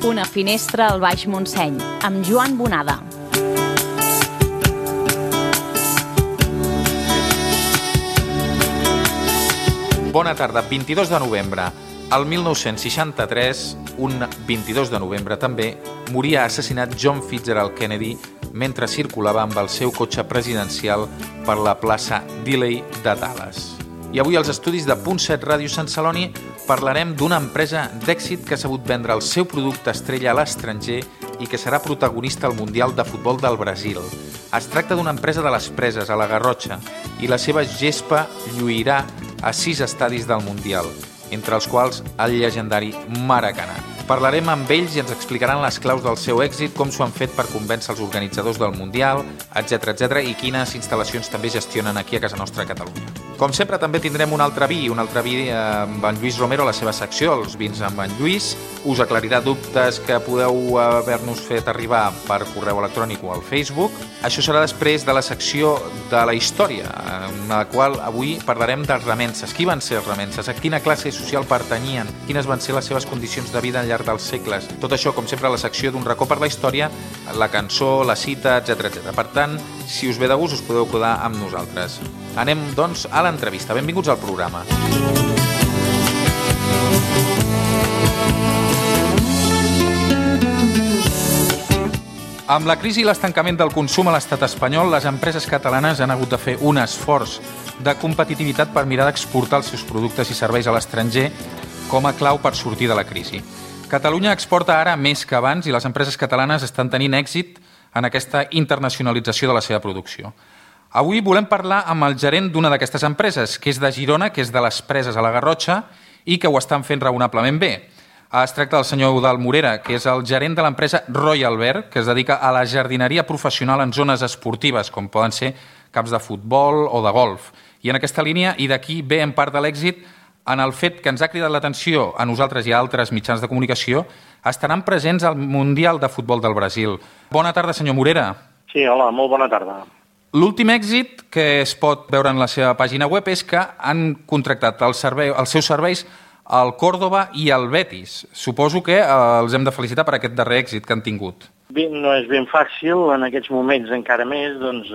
Una finestra al Baix Montseny, amb Joan Bonada. Bona tarda, 22 de novembre. El 1963, un 22 de novembre també, moria assassinat John Fitzgerald Kennedy mentre circulava amb el seu cotxe presidencial per la plaça Dealey de Dallas. I avui als estudis de Punt 7 Ràdio Sant Celoni parlarem d'una empresa d'èxit que ha sabut vendre el seu producte estrella a l'estranger i que serà protagonista al Mundial de Futbol del Brasil. Es tracta d'una empresa de les Preses, a la Garrotxa, i la seva gespa lluirà a 6 estadis del Mundial, entre els quals el llegendari Maracanà. Parlarem amb ells i ens explicaran les claus del seu èxit, com s'ho han fet per convèncer els organitzadors del Mundial, etc i quines instal·lacions també gestionen aquí a casa nostra a Catalunya. Com sempre, també tindrem un altre vi amb en Lluís Romero a la seva secció, els vins amb en Lluís. Us aclarirà dubtes que podeu haver-nos fet arribar per correu electrònic o al Facebook. Això serà després de la secció de la història, en la qual avui parlarem dels remenses. Qui van ser els remenses? A quina classe social pertanyien? Quines van ser les seves condicions de vida al llarg dels segles? Tot això, com sempre, a la secció d'un racó per la història, la cançó, la cita, etc. Per tant, si us ve de gust, us podeu quedar amb nosaltres. Anem, doncs, a l'entrevista. Benvinguts al programa. Amb la crisi i l'estancament del consum a l'estat espanyol, les empreses catalanes han hagut de fer un esforç de competitivitat per mirar d'exportar els seus productes i serveis a l'estranger com a clau per sortir de la crisi. Catalunya exporta ara més que abans i les empreses catalanes estan tenint èxit en aquesta internacionalització de la seva producció. Avui volem parlar amb el gerent d'una d'aquestes empreses, que és de Girona, que és de les Preses a la Garrotxa i que ho estan fent raonablement bé. Es tracta del senyor Eudald Morera, que és el gerent de l'empresa Royal Bear, que es dedica a la jardineria professional en zones esportives, com poden ser camps de futbol o de golf. I en aquesta línia, i d'aquí ve en part de l'èxit, en el fet que ens ha cridat l'atenció a nosaltres i a altres mitjans de comunicació, estaran presents al Mundial de Futbol del Brasil. Bona tarda, senyor Morera. Sí, hola, molt bona tarda. L'últim èxit que es pot veure en la seva pàgina web és que han contractat els seus serveis al Córdoba i al Betis. Suposo que els hem de felicitar per aquest darrer èxit que han tingut. Bé, no és ben fàcil, en aquests moments encara més, doncs,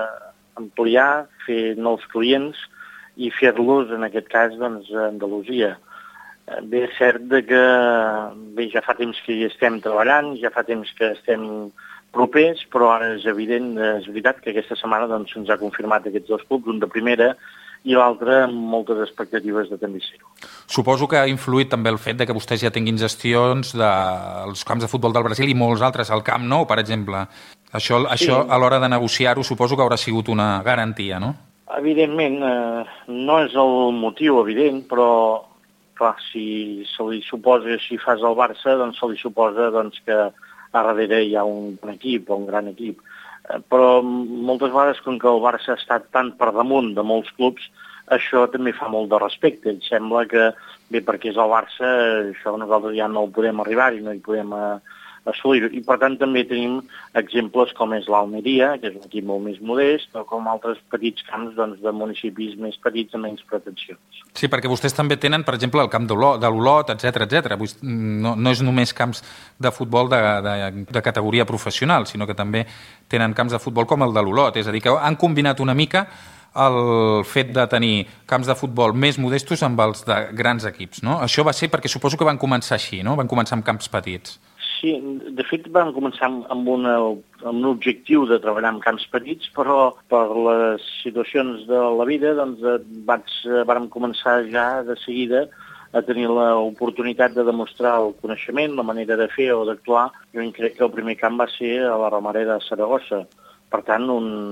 ampliar, fer nous clients i fer-los, en aquest cas, doncs, a Andalusia. Bé, és cert que ja fa temps que hi estem treballant, ja fa temps que estem propers, però ara és evident, és veritat que aquesta setmana doncs, se'ns ha confirmat aquests dos clubs, un de primera i l'altre amb moltes expectatives de també ser-ho. Suposo que ha influït també el fet de que vostès ja tinguin gestions dels camps de futbol del Brasil i molts altres, al Camp Nou, per exemple. Això a l'hora de negociar-ho suposo que haurà sigut una garantia, no? Evidentment, no és el motiu evident, però clar, si se li suposa, si fas el Barça, doncs se li suposa doncs, que a darrere hi ha un bon equip o un gran equip. Però moltes vegades, com que el Barça ha estat tan per damunt de molts clubs, això també fa molt de respecte. Em sembla que, bé, perquè és el Barça, això nosaltres ja no ho podem arribar i no hi podem assolir. I per tant també tenim exemples com és l'Almeria, que és un equip molt més modest, o com altres petits camps doncs, de municipis més petits amb menys pretensions. Sí, perquè vostès també tenen, per exemple, el camp de l'Olot, etc. No és només camps de futbol de categoria professional, sinó que també tenen camps de futbol com el de l'Olot. És a dir, que han combinat una mica el fet de tenir camps de futbol més modestos amb els de grans equips, no? Això va ser perquè suposo que van començar així, no? Van començar amb camps petits. Sí, de fet vam començar amb un objectiu de treballar amb camps petits, però per les situacions de la vida doncs, vàrem començar ja de seguida a tenir l'oportunitat de demostrar el coneixement, la manera de fer o d'actuar. Jo crec que el primer camp va ser a la Romareda de Saragossa. Per tant,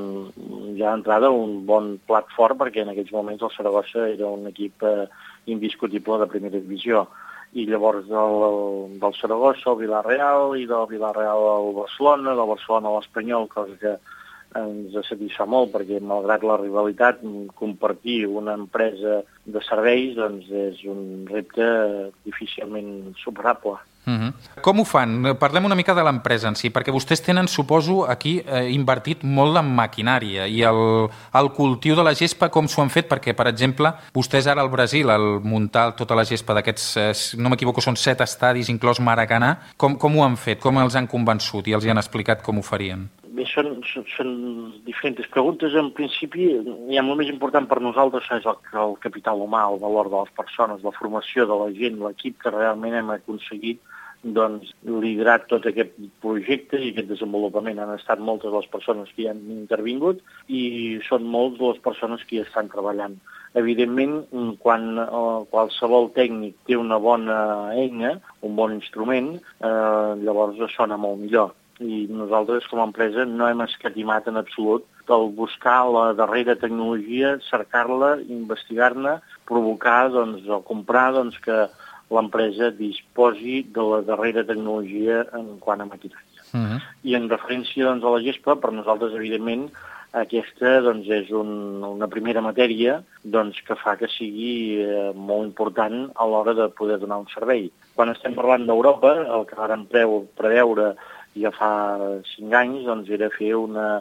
ja d'entrada un bon plat fort, perquè en aquells moments el Saragossa era un equip indiscutible de primera divisió. I llavors del Saragossa al Villarreal i del Villarreal al Barcelona, del Barcelona a l'Espanyol, cosa que ens satisfà molt, perquè malgrat la rivalitat, compartir una empresa de serveis doncs és un repte difícilment superable. Com ho fan? Parlem una mica de l'empresa en si, perquè vostès tenen, suposo, aquí invertit molt en maquinària i el cultiu de la gespa, com s'ho han fet? Perquè, per exemple, vostès ara al Brasil, al muntar tota la gespa d'aquests, no m'equivoco, són 7 estadis, inclòs Maracanà, com ho han fet? Com els han convençut i els hi han explicat com ho farien? Bé, són diferents preguntes. En principi, el més important per nosaltres és el capital humà, el valor de les persones, la formació de la gent, l'equip que realment hem aconseguit liderar tot aquest projecte i aquest desenvolupament. Han estat moltes les persones que hi han intervingut i són moltes les persones que hi estan treballant. Evidentment, quan qualsevol tècnic té una bona eina, un bon instrument, llavors sona molt millor. I nosaltres, com a empresa, no hem escatimat en absolut el buscar la darrera tecnologia, cercar-la, investigar-ne, provocar o comprar que l'empresa disposi de la darrera tecnologia en quant a maquinària. I en referència a la gespa, per nosaltres, evidentment, aquesta és una primera matèria que fa que sigui molt important a l'hora de poder donar un servei. Quan estem parlant d'Europa, el que vàrem preveure ja fa 5 anys era fer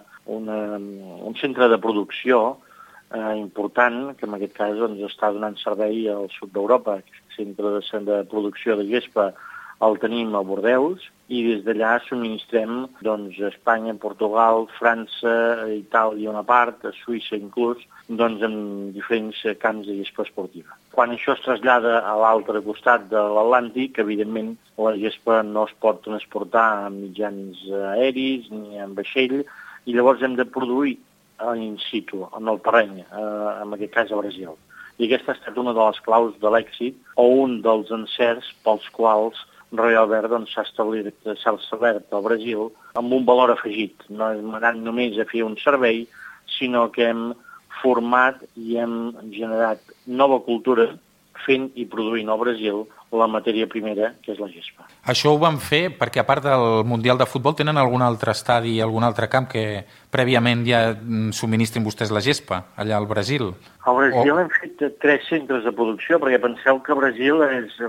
un centre de producció important, que en aquest cas està donant servei al sud d'Europa. Aquest centre de producció de gespa el tenim a Bordeus i des d'allà subministrem a Espanya, Portugal, França, Itàlia una part, a Suïssa inclús, en diferents camps de gespa esportiva. Quan això es trasllada a l'altre costat de l'Atlàntic, evidentment la gespa no es pot transportar amb mitjans aeris ni en vaixell i llavors hem de produir in situ, en el terreny, en aquest cas a Brasil. I aquesta ha estat una de les claus de l'èxit o un dels encerts pels quals Royal Bear s'ha establert al Brasil amb un valor afegit. No hem anat només a fer un servei, sinó que hem format i hem generat nova cultura fent i produint al Brasil la matèria primera, que és la gespa. Això ho van fer perquè, a part del Mundial de Futbol, tenen algun altre estadi, algun altre camp que prèviament ja subministrin vostès la gespa, allà al Brasil? Al Brasil hem fet 3 centres de producció, perquè penseu que Brasil és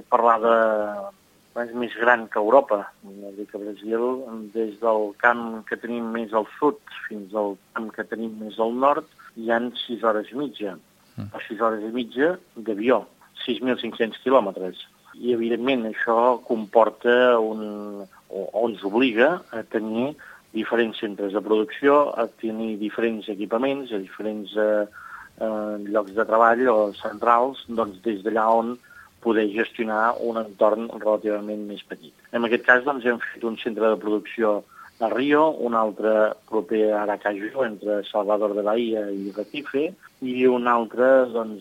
més gran que Europa. Que Brasil, des del camp que tenim més al sud fins al camp que tenim més al nord, hi ha 6 hores i mitja. 6 hores i mitja d'avió, 6.500 quilòmetres. I, evidentment, això comporta o ens obliga a tenir diferents centres de producció, a tenir diferents equipaments, a diferents llocs de treball o centrals, des d'allà on poder gestionar un entorn relativament més petit. En aquest cas, hem fet un centre de producció a Rio, un altre proper a Aracaju, entre Salvador de Bahia i Recife, i un altre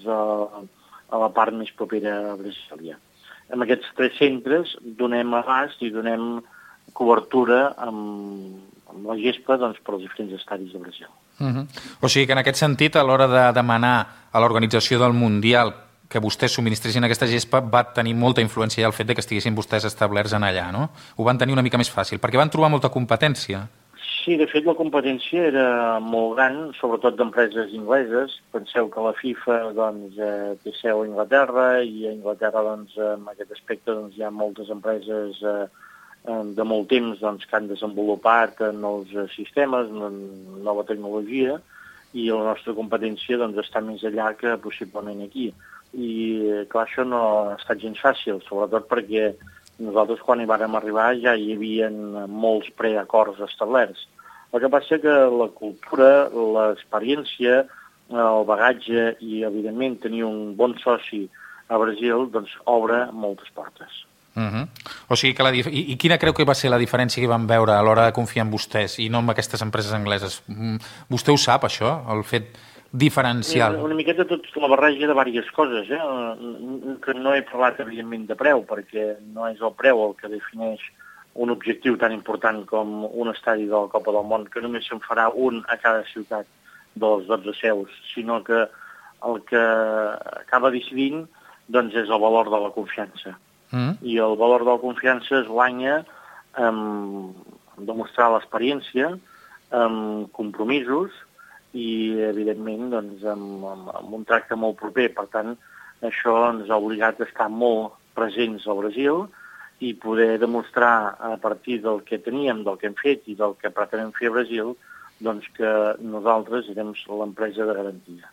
a la part més propera a Brasília. En aquests 3 centres donem abast i donem cobertura amb la gespa per als diferents estadis de Brasil. O sigui que en aquest sentit, a l'hora de demanar a l'organització del Mundial que vostès subministressin aquesta gespa, va tenir molta influència ja el fet de que estiguessin vostès establerts en allà, no? Ho van tenir una mica més fàcil, perquè van trobar molta competència. Sí, de fet la competència era molt gran, sobretot d'empreses ingleses. Penseu que la FIFA té seu a Anglaterra i a Anglaterra en aquest aspecte hi ha moltes empreses de molt temps que han desenvolupat nous sistemes, nova tecnologia, i la nostra competència està més allà que possiblement aquí. I clar, això no ha estat gens fàcil, sobretot perquè nosaltres quan hi vàrem arribar ja hi havia molts preacords establerts. El que passa que la cultura, l'experiència, el bagatge i, evidentment, tenir un bon soci a Brasil obre moltes portes. O sigui que I quina creu que va ser la diferència que van veure a l'hora de confiar en vostès i no en aquestes empreses angleses? Vostè ho sap, això? El fet diferencial? Una miqueta tot la barreja de diverses coses. Que no he parlat, evidentment, de preu, perquè no és el preu el que defineix un objectiu tan important com un estadi de la Copa del Món, que només se'n farà un a cada ciutat dels 12 seus, sinó que el que acaba decidint és el valor de la confiança. I el valor de la confiança es guanya amb demostrar l'experiència, amb compromisos i, evidentment, doncs, amb un tracte molt proper. Per tant, això ens ha obligat a estar molt presents al Brasil i poder demostrar a partir del que teníem, del que hem fet i del que pretenem fer a Brasil, doncs que nosaltres érem l'empresa de garantia.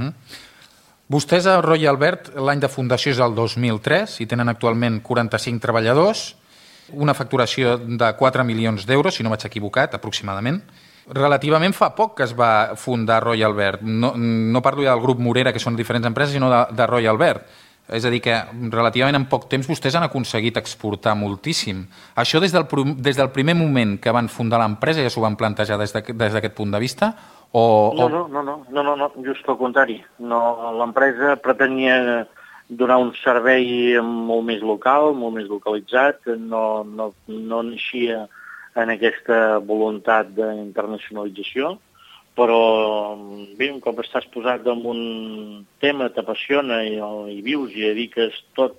Vostès a Royal Albert, l'any de fundació és el 2003 i tenen actualment 45 treballadors, una facturació de 4 milions d'euros, si no vaig equivocat, aproximadament. Relativament fa poc que es va fundar Royal Albert. No parlo ja del grup Morera, que són diferents empreses, sinó de Royal Albert. És a dir, que relativament en poc temps vostès han aconseguit exportar moltíssim. Això des del primer moment que van fundar l'empresa ja s'ho van plantejar des d'aquest punt de vista? No, just al contrari. L'empresa pretenia donar un servei molt més local, molt més localitzat, no naixia en aquesta voluntat d'internacionalització, però bé, un cop estàs posat en un tema, t'apassiona i vius i dediques tot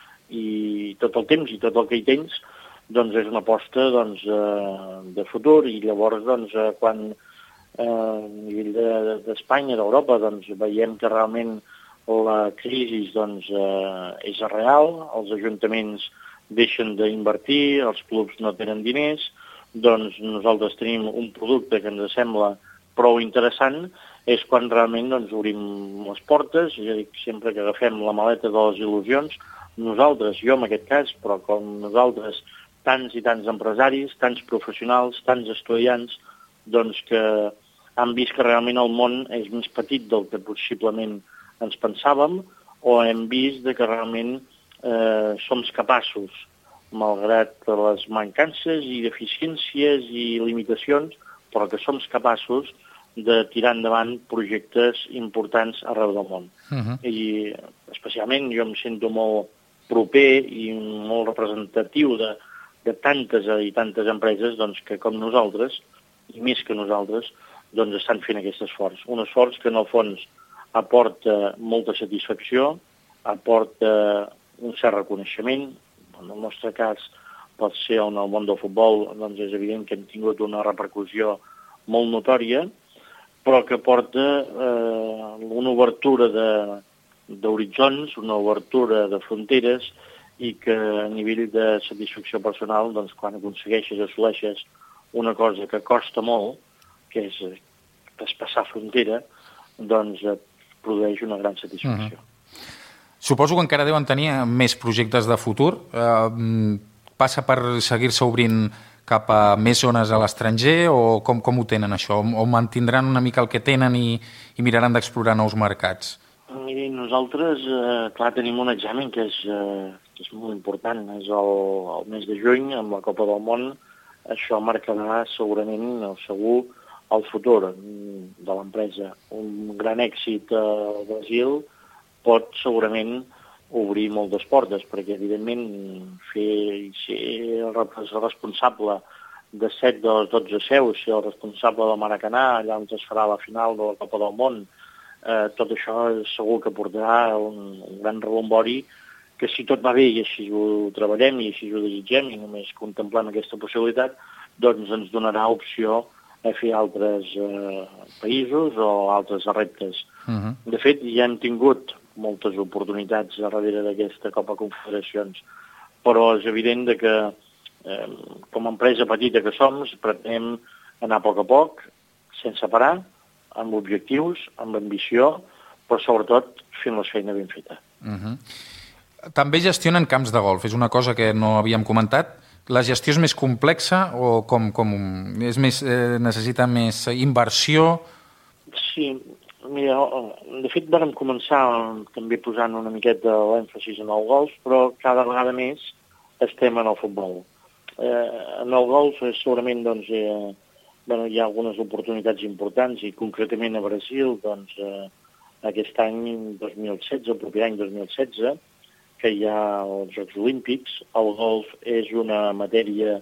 el temps i tot el que hi tens, doncs és una aposta de futur i llavors quan a nivell d'Espanya, d'Europa, veiem que realment la crisi és real, els ajuntaments deixen d'invertir, els clubs no tenen diners, doncs nosaltres tenim un producte que ens sembla prou interessant, és quan realment obrim les portes, ja dic, sempre que agafem la maleta de les il·lusions, nosaltres, jo en aquest cas, però com nosaltres, tants i tants empresaris, tants professionals, tants estudiants, doncs que han vist que realment el món és més petit del que possiblement ens pensàvem, o hem vist que realment som capaços, malgrat les mancances i deficiències i limitacions, però que som capaços de tirar endavant projectes importants arreu del món. I especialment jo em sento molt proper i molt representatiu de tantes i tantes empreses que com nosaltres, i més que nosaltres, estan fent aquest esforç. Un esforç que en el fons aporta molta satisfacció, aporta un cert reconeixement. En el nostre cas pot ser en el món del futbol, és evident que hem tingut una repercussió molt notòria, però que porta una obertura d'horitzons, una obertura de fronteres i que a nivell de satisfacció personal, quan aconsegueixes, assoleixes una cosa que costa molt, que és traspassar frontera, et produeix una gran satisfacció. Suposo que encara deuen tenir més projectes de futur. Passa per seguir-se obrint cap a més zones a l'estranger o com ho tenen això? O mantindran una mica el que tenen i miraran d'explorar nous mercats? Miri, nosaltres, clar, tenim un examen que és molt important. És el mes de juny, amb la Copa del Món. Això marcarà segurament, segur, el futur de l'empresa. Un gran èxit al Brasil pot segurament obrir moltes portes, perquè evidentment ser el responsable de 7 de les 12 seus, ser el responsable del Maracanà, allà on es farà la final de la Copa del Món, tot això segur que portarà un gran rebombori que si tot va bé i així ho treballem i així ho desitgem i només contemplem aquesta possibilitat, doncs ens donarà opció a fer altres països o altres reptes. De fet, ja hem tingut moltes oportunitats darrere d'aquesta Copa Confederacions, però és evident que com a empresa petita que som, pretenem anar a poc, sense parar, amb objectius, amb ambició, però sobretot fent la feina ben feta. També gestionen camps de golf, és una cosa que no havíem comentat. La gestió és més complexa o necessita més inversió? Sí, mira, de fet vam començar també posant una miqueta l'èmfasis en el golf, però cada vegada més estem en el futbol. En el golf segurament hi ha algunes oportunitats importants i concretament a Brasil aquest any 2016, el proper any 2016, que hi ha els Jocs Olímpics. El golf és una matèria,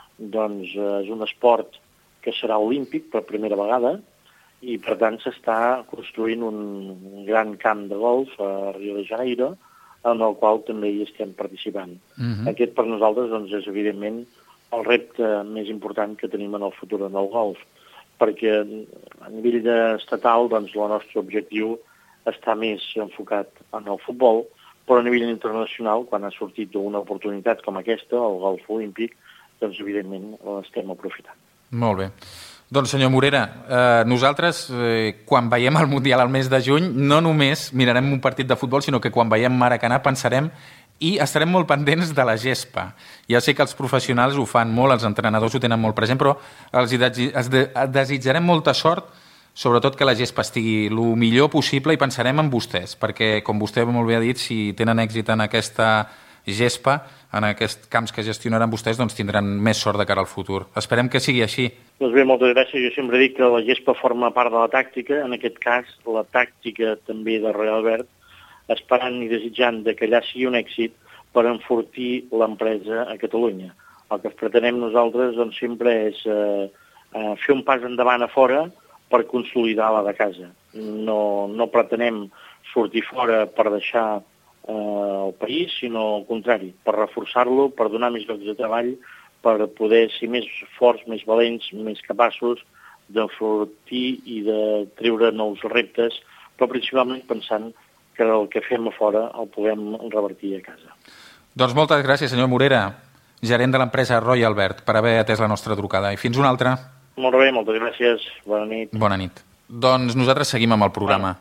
és un esport que serà olímpic per primera vegada i per tant s'està construint un gran camp de golf a Rio de Janeiro en el qual també hi estem participant. Aquest per nosaltres és evidentment el repte més important que tenim en el futur en el golf. perquè a nivell estatal doncs, el nostre objectiu està més enfocat en el futbol, però a nivell internacional, quan ha sortit una oportunitat com aquesta, el golf olímpic, doncs evidentment l'estem aprofitant. Molt bé. Doncs senyor Morera, nosaltres quan veiem el Mundial al mes de juny no només mirarem un partit de futbol, sinó que quan veiem Maracanà pensarem i estarem molt pendents de la gespa. Ja sé que els professionals ho fan molt, els entrenadors ho tenen molt present, però els desitjarem molta sort, sobretot que la gespa estigui el millor possible i pensarem en vostès, perquè, com vostè molt bé ha dit, si tenen èxit en aquesta gespa, en aquests camps que gestionaran vostès, doncs tindran més sort de cara al futur. Esperem que sigui així. Doncs bé, moltes gràcies. Jo sempre dic que la gespa forma part de la tàctica, en aquest cas la tàctica també de Royal Albert, esperant i desitjant que allà sigui un èxit per enfortir l'empresa a Catalunya. El que pretenem nosaltres doncs, sempre és fer un pas endavant a fora per consolidar la de casa. No pretenem sortir fora per deixar el país, sinó al contrari, per reforçar-lo, per donar més llocs de treball, per poder ser més forts, més valents, més capaços d'enfortir i de treure nous reptes, però principalment pensant que el que fem a fora el puguem revertir a casa. Doncs moltes gràcies, senyor Morera, gerent de l'empresa Royal Albert, per haver atès la nostra trucada. I fins una altra. Molt bé, moltes gràcies. Bona nit. Bona nit. Doncs nosaltres seguim amb el programa.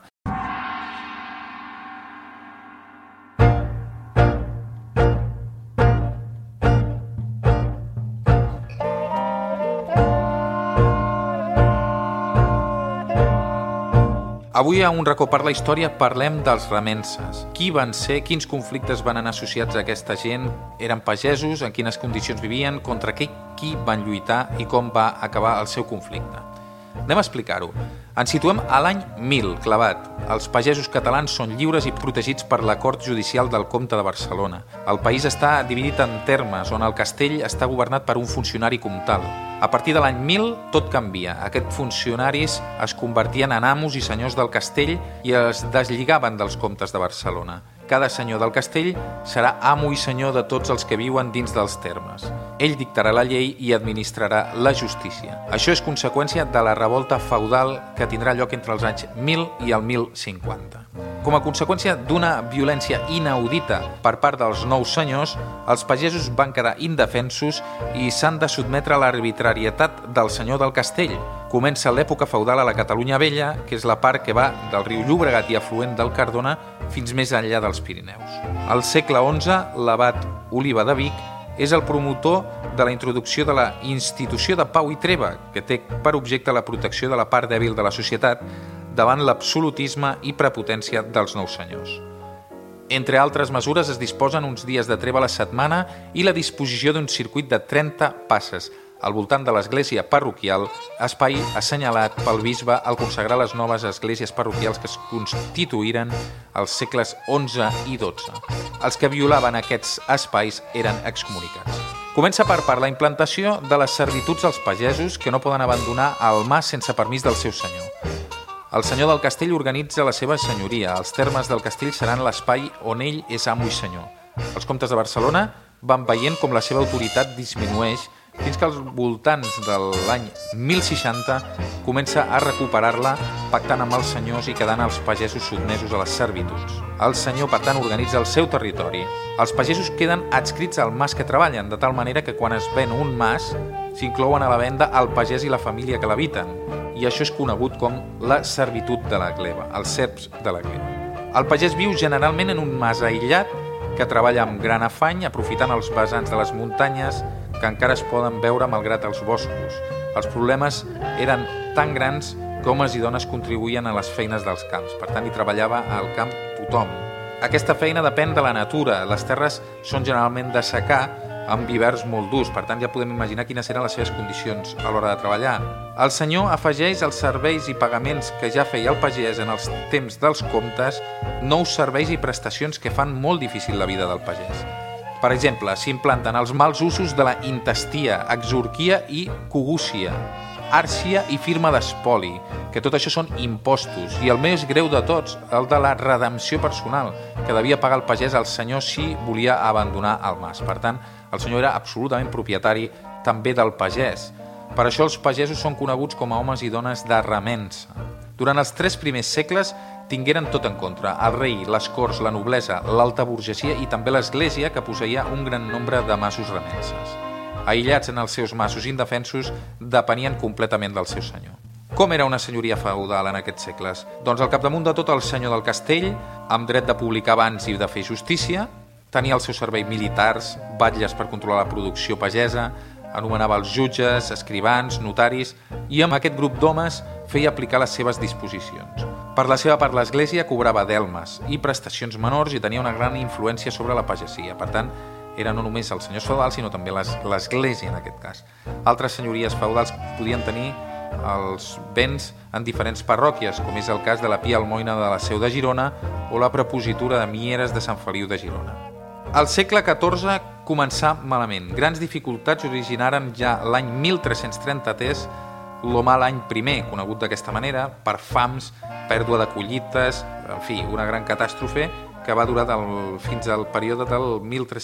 Avui a Un racó per la història parlem dels remenses. Qui van ser, quins conflictes van anar associats a aquesta gent, eren pagesos, en quines condicions vivien, contra qui van lluitar i com va acabar el seu conflicte. Anem a explicar-ho. Ens situem a l'any 1000, clavat. Els pagesos catalans són lliures i protegits per la Cort Judicial del Comte de Barcelona. El país està dividit en termes, on el castell està governat per un funcionari comtal. A partir de l'any 1000 tot canvia. Aquests funcionaris es convertien en amos i senyors del castell i es deslligaven dels comtes de Barcelona. Cada senyor del castell serà amo i senyor de tots els que viuen dins dels termes. Ell dictarà la llei i administrarà la justícia. Això és conseqüència de la revolta feudal que tindrà lloc entre els anys 1000 i el 1050. Com a conseqüència d'una violència inaudita per part dels nous senyors, els pagesos van quedar indefensos i s'han de sotmetre a l'arbitrarietat del senyor del castell. Comença l'època feudal a la Catalunya Vella, que és la part que va del riu Llobregat i afluent del Cardona fins més enllà dels Pirineus. Al segle XI, l'abat Oliba de Vic és el promotor de la introducció de la institució de pau i treva, que té per objecte la protecció de la part dèbil de la societat davant l'absolutisme i prepotència dels nous senyors. Entre altres mesures es disposen uns dies de treva a la setmana i la disposició d'un circuit de 30 passes al voltant de l'església parroquial, espai assenyalat pel bisbe al consagrar les noves esglésies parroquials que es constituïren als segles XI i XII. Els que violaven aquests espais eren excomunicats. Comença per la implantació de les servituds als pagesos que no poden abandonar el mas sense permís del seu senyor. El senyor del castell organitza la seva senyoria. Els termes del castell seran l'espai on ell és amo i senyor. Els comtes de Barcelona van veient com la seva autoritat disminueix fins que als voltants de l'any 1060 comença a recuperar-la pactant amb els senyors i quedant els pagesos sotmesos a les servituds. El senyor, per tant, organitza el seu territori. Els pagesos queden adscrits al mas que treballen, de tal manera que quan es ven un mas s'inclouen a la venda el pagès i la família que l'habiten. I això és conegut com la servitud de la gleba, els serfs de la gleba. El pagès viu generalment en un mas aïllat que treballa amb gran afany, aprofitant els vessants de les muntanyes que encara es poden veure malgrat els boscos. Els problemes eren tan grans que homes i dones contribuïen a les feines dels camps. Per tant, hi treballava al camp tothom. Aquesta feina depèn de la natura. Les terres són generalment de secà, amb hiverns molt durs. Per tant, ja podem imaginar quines eren les seves condicions a l'hora de treballar. El senyor afegeix als serveis i pagaments que ja feia el pagès en els temps dels comtes nous serveis i prestacions que fan molt difícil la vida del pagès. Per exemple, s'implanten els mals usos de la intestia, exorquia i cogúcia, àrcia i firma d'espoli, que tot això són impostos, i el més greu de tots, el de la redempció personal, que devia pagar el pagès al senyor si volia abandonar el mas. Per tant, el senyor era absolutament propietari també del pagès. Per això els pagesos són coneguts com a homes i dones de remença. Durant els 3 primers segles tingueren tot en contra: el rei, les corts, la noblesa, l'alta burgesia i també l'església, que posseïa un gran nombre de masos remenses. Aïllats en els seus masos indefensos, depenien completament del seu senyor. Com era una senyoria feudal en aquests segles? Doncs al capdamunt de tot el senyor del castell, amb dret de publicar bans i de fer justícia, tenia al seu servei militars, batlles per controlar la producció pagesa, anomenava els jutges, escrivans, notaris, i amb aquest grup d'homes feia aplicar les seves disposicions. Per la seva part, l'Església cobrava delmes i prestacions menors i tenia una gran influència sobre la pagesia. Per tant, era no només els senyors feudals, sinó també l'Església en aquest cas. Altres senyories feudals podien tenir els béns en diferents parròquies, com és el cas de la Pia Almoina de la Seu de Girona o la prepositura de Mieres de Sant Feliu de Girona. Al segle XIV començà malament. Grans dificultats originaren ja l'any 1333 l'Omal l'any primer, conegut d'aquesta manera, per fams, pèrdua de collites, en fi, una gran catàstrofe que va durar fins al període del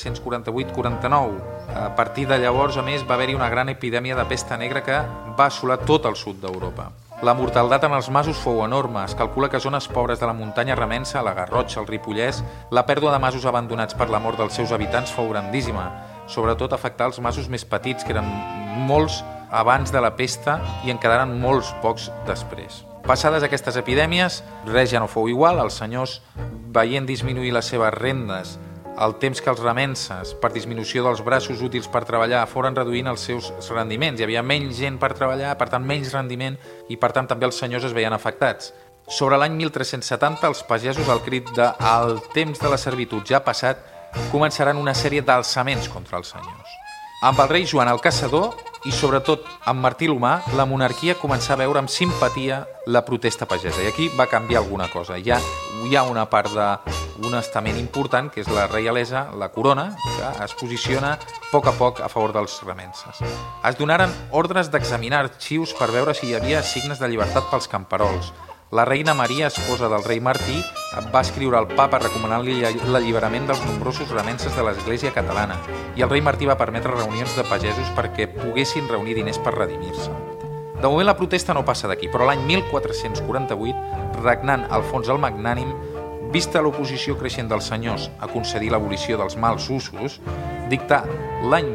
1348-49. A partir de llavors, a més, va haver-hi una gran epidèmia de pesta negra que va assolar tot el sud d'Europa. La mortaldat en els masos fou enorme. Es calcula que a zones pobres de la muntanya remensa, la Garrotxa, el Ripollès, la pèrdua de masos abandonats per la mort dels seus habitants fou grandíssima. Sobretot afectar els masos més petits, que eren molts abans de la pesta i en quedaren molts pocs després. Passades aquestes epidèmies, res ja no fou igual. Els senyors, veient disminuir les seves rendes, el temps que els remenses, per disminució dels braços útils per treballar, foren reduint els seus rendiments. Hi havia menys gent per treballar, per tant menys rendiment, i per tant també els senyors es veien afectats. Sobre l'any 1370, els pagesos, al crit de "el temps de la servitud ja ha passat", començaran una sèrie d'alçaments contra els senyors. Amb el rei Joan el Caçador i sobretot amb Martí l'Humà, la monarquia començà a veure amb simpatia la protesta pagesa. I aquí va canviar alguna cosa. Hi ha una part d'un estament important, que és la reialesa, la corona, que es posiciona a poc a favor dels remenses. Es donaren ordres d'examinar arxius per veure si hi havia signes de llibertat pels camperols. La reina Maria, esposa del rei Martí, va escriure al papa recomanant-li l'alliberament dels nombrosos remenses de l'Església catalana, i el rei Martí va permetre reunions de pagesos perquè poguessin reunir diners per redimir-se. De moment la protesta no passa d'aquí, però l'any 1448, regnant Alfons el Magnànim, vista l'oposició creixent dels senyors a concedir l'abolició dels mals usos, dictà l'any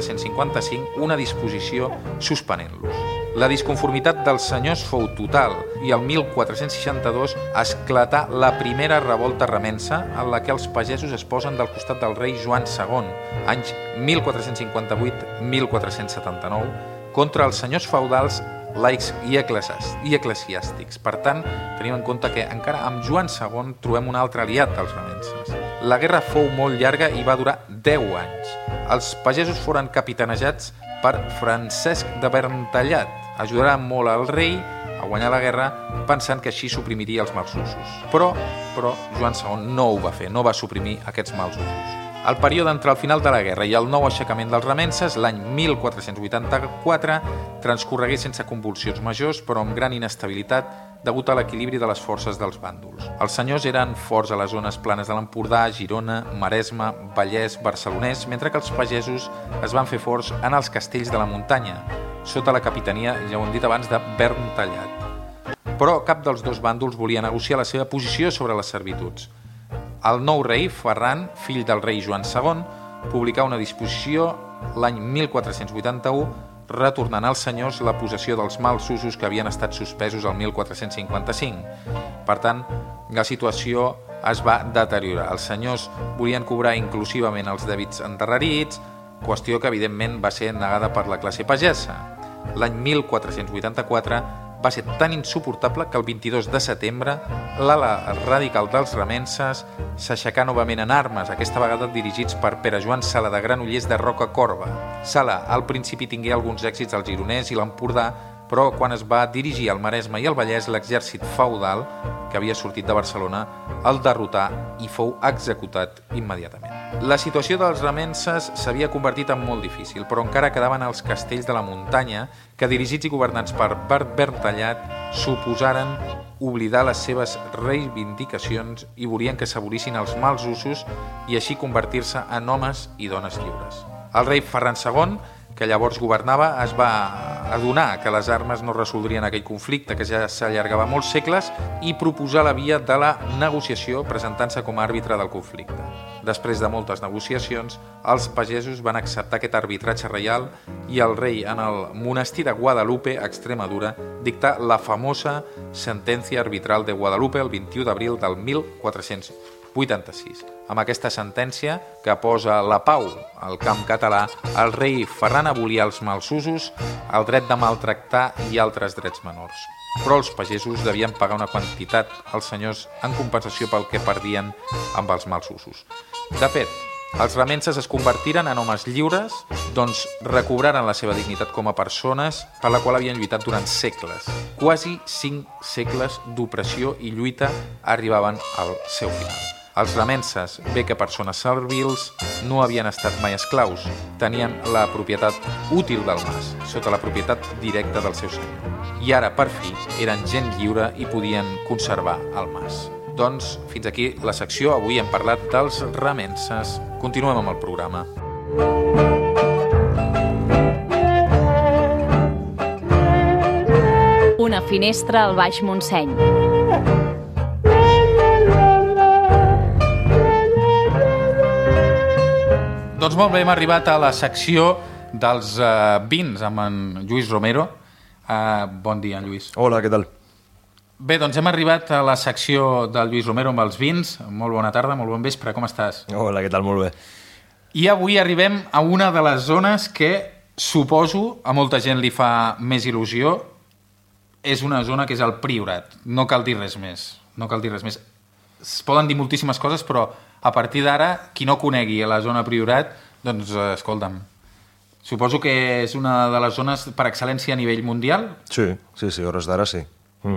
1455 una disposició suspenent-los. La disconformitat dels senyors fou total i el 1462 esclatà la primera revolta remensa en la que els pagesos es posen del costat del rei Joan II, anys 1458-1479, contra els senyors feudals, laics i eclesiàstics. Per tant, tenim en compte que encara amb Joan II trobem un altre aliat dels remenses. La guerra fou molt llarga i va durar 10 anys. Els pagesos foren capitanejats per Francesc de Verntallat. Ajudarà molt al rei a guanyar la guerra pensant que així suprimiria els mals usos. Però Joan II no ho va fer, no va suprimir aquests mals usos. El període entre el final de la guerra i el nou aixecament dels remenses, l'any 1484, transcorregué sense convulsions majors, però amb gran inestabilitat degut a l'equilibri de les forces dels bàndols. Els senyors eren forts a les zones planes de l'Empordà, Girona, Maresme, Vallès, Barcelonès, mentre que els pagesos es van fer forts en els castells de la muntanya, sota la capitania, ja ho hem dit abans, de Verntallat. Però cap dels dos bàndols volia negociar la seva posició sobre les servituds. El nou rei, Ferran, fill del rei Joan II, publicà una disposició l'any 1481 retornant als senyors la possessió dels mals usos que havien estat suspesos el 1455. Per tant, la situació es va deteriorar. Els senyors volien cobrar inclusivament els dèbits endarrerits, qüestió que evidentment va ser negada per la classe pagesa. L'any 1484 va ser tan insuportable que el 22 de setembre l'ala radical dels remenses s'aixecà novament en armes, aquesta vegada dirigits per Pere Joan Sala de Granollers de Rocacorba. Sala al principi tingué alguns èxits al Gironès i l'Empordà, però quan es va dirigir al Maresme i al Vallès, l'exèrcit feudal, que havia sortit de Barcelona, el derrotà i fou executat immediatament. La situació dels remenses s'havia convertit en molt difícil, però encara quedaven els castells de la muntanya que, dirigits i governants per Verntallat, suposaren oblidar les seves reivindicacions i volien que s'abolissin els mals usos i així convertir-se en homes i dones lliures. El rei Ferran II, que llavors governava, es va adonar que les armes no resoldrien aquell conflicte que ja s'allargava molts segles i proposar la via de la negociació presentant-se com a àrbitre del conflicte. Després de moltes negociacions, els pagesos van acceptar aquest arbitratge reial i el rei, en el monestir de Guadalupe, a Extremadura, dictà la famosa Sentència Arbitral de Guadalupe el 21 d'abril del 1486. Amb aquesta sentència, que posa la pau al camp català, el rei Ferran abolia els malsusos, el dret de maltractar i altres drets menors. Però els pagesos devien pagar una quantitat als senyors en compensació pel que perdien amb els malsusos. De fet, els remenses es convertiren en homes lliures, doncs recobraren la seva dignitat com a persones per la qual havien lluitat durant segles. Quasi 5 segles d'opressió i lluita arribaven al seu final. Els remenses, bé que persones servils, no havien estat mai esclaus. Tenien la propietat útil del mas, sota la propietat directa del seu senyor. I ara, per fi, eren gent lliure i podien conservar el mas. Doncs, fins aquí la secció. Avui hem parlat dels remenses. Continuem amb el programa. Una finestra al Baix Montseny. Doncs molt bé, hem arribat a la secció dels vins amb en Lluís Romero. Bon dia, en Lluís. Hola, què tal? Bé, doncs hem arribat a la secció del Lluís Romero amb els vins. Molt bona tarda, molt bon vespre, com estàs? Hola, què tal? Molt bé. I avui arribem a una de les zones que suposo a molta gent li fa més il·lusió. És una zona que és el Priorat. No cal dir res més. Es poden dir moltíssimes coses, però a partir d'ara, qui no conegui la zona Priorat, doncs escolta'm, suposo que és una de les zones per excel·lència a nivell mundial? Sí, hores d'ara sí.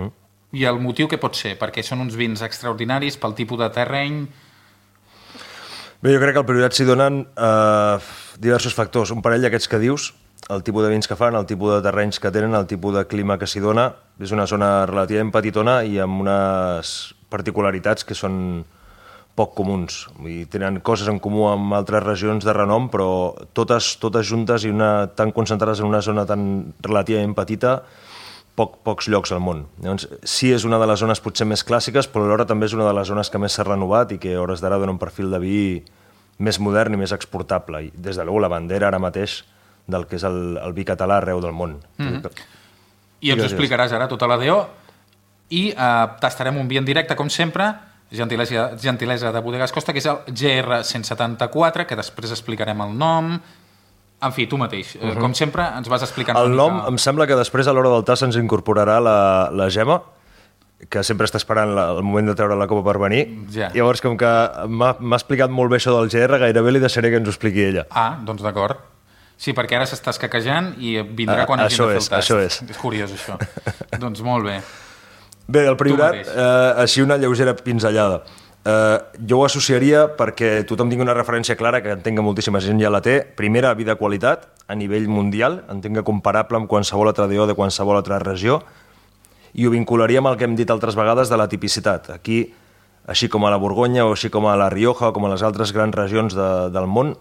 I el motiu què pot ser? Perquè són uns vins extraordinaris pel tipus de terreny? Bé, jo crec que al Priorat s'hi donen diversos factors. Un parell d'aquests que dius, el tipus de vins que fan, el tipus de terrenys que tenen, el tipus de clima que s'hi dona. És una zona relativament petitona i amb unes particularitats que són poc comuns. I tenen coses en comú amb altres regions de renom, però totes juntes i tan concentrades en una zona tan relativament petita, pocs llocs al món. Llavors, sí, és una de les zones potser més clàssiques, però alhora també és una de les zones que més s'ha renovat i que a hores d'ara dona un perfil de vi més modern i més exportable. I, des de la bandera ara mateix del que és el vi català arreu del món. I ens ho explicaràs ara tota la DO i tastarem un vi en directe, com sempre, gentilesa de Bodegas Costa, que és el GR 174, que després explicarem el nom. En fi, tu mateix. Com sempre, ens vas explicant el nom. Em sembla que després, a l'hora del tas, ens incorporarà la Gemma, que sempre està esperant el moment de treure la copa per venir. Ja. Llavors, com que m'ha explicat molt bé això del GR, gairebé li deixaré que ens ho expliqui ella. Doncs d'acord. Sí, perquè ara s'està escaquejant i vindrà quan hagi de fer el tast. Això és. És curiós, això. Doncs molt bé. Bé, el Priorat, així una lleugera pinzellada. Jo ho associaria perquè tothom tingui una referència clara, que entenga moltíssima gent ja la té. Primera, vi de qualitat a nivell mundial, entenga comparable amb qualsevol altra DO de qualsevol altra regió, i ho vincularia amb el que hem dit altres vegades de la tipicitat. Aquí, així com a la Borgonya o així com a la Rioja o com a les altres grans regions del món,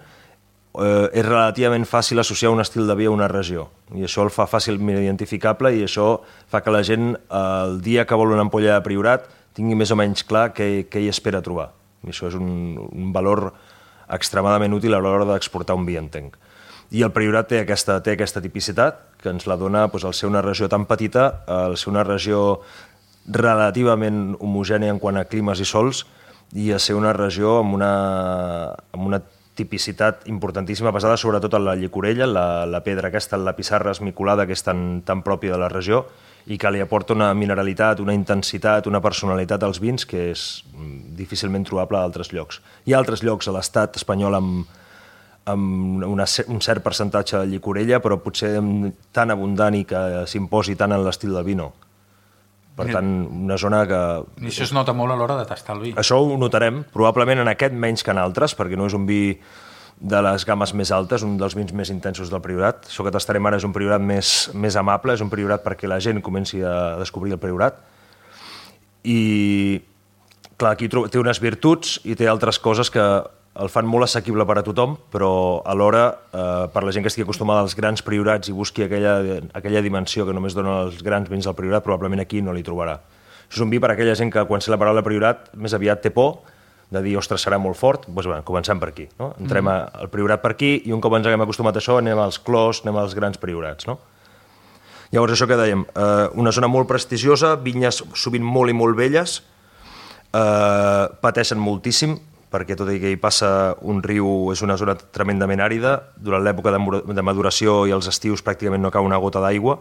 és relativament fàcil associar un estil de vi a una regió, i això el fa fàcilment identificable, i això fa que la gent, el dia que vol una ampolla de Priorat, tingui més o menys clar què hi espera trobar. I això és un valor extremadament útil a l'hora d'exportar un vi, entenc. I el Priorat té aquesta tipicitat, que ens la dona al ser una regió tan petita, al ser una regió relativament homogènia en quant a climes i sols, i a ser una regió amb una tipicitat importantíssima, basada sobretot en la llicorella, la pedra aquesta, la pissarra esmicolada, que és tan pròpia de la regió, i que li aporta una mineralitat, una intensitat, una personalitat als vins que és difícilment trobable a altres llocs. Hi ha altres llocs a l'estat espanyol amb un cert percentatge de llicorella, però potser tan abundant i que s'imposi tant en l'estil del vi, no. Per tant, una zona que... I això es nota molt a l'hora de tastar el vi. Això ho notarem, probablement en aquest menys que en altres, perquè no és un vi de les gammes més altes, un dels vins més intensos del Priorat. Això que tastarem ara és un Priorat més amable, és un Priorat perquè la gent comenci a descobrir el Priorat. I, clar, aquí té unes virtuts i té altres coses que el fan molt assequible per a tothom, però alhora, per la gent que estigui acostumada als grans priorats i busqui aquella dimensió que només donen els grans vins del priorat, probablement aquí no l'hi trobarà. Això és un vi per a aquella gent que quan sé la paraula priorat més aviat té por de dir, ostres, serà molt fort, doncs bé, comencem per aquí. No? Entrem al priorat per aquí i un cop ens haguem acostumat a això anem als clos, anem als grans priorats. No? Llavors, això que dèiem, una zona molt prestigiosa, vinyes sovint molt i molt velles, pateixen moltíssim, perquè tot i que hi passa un riu, és una zona tremendament àrida, durant l'època de maduració i els estius pràcticament no cau una gota d'aigua,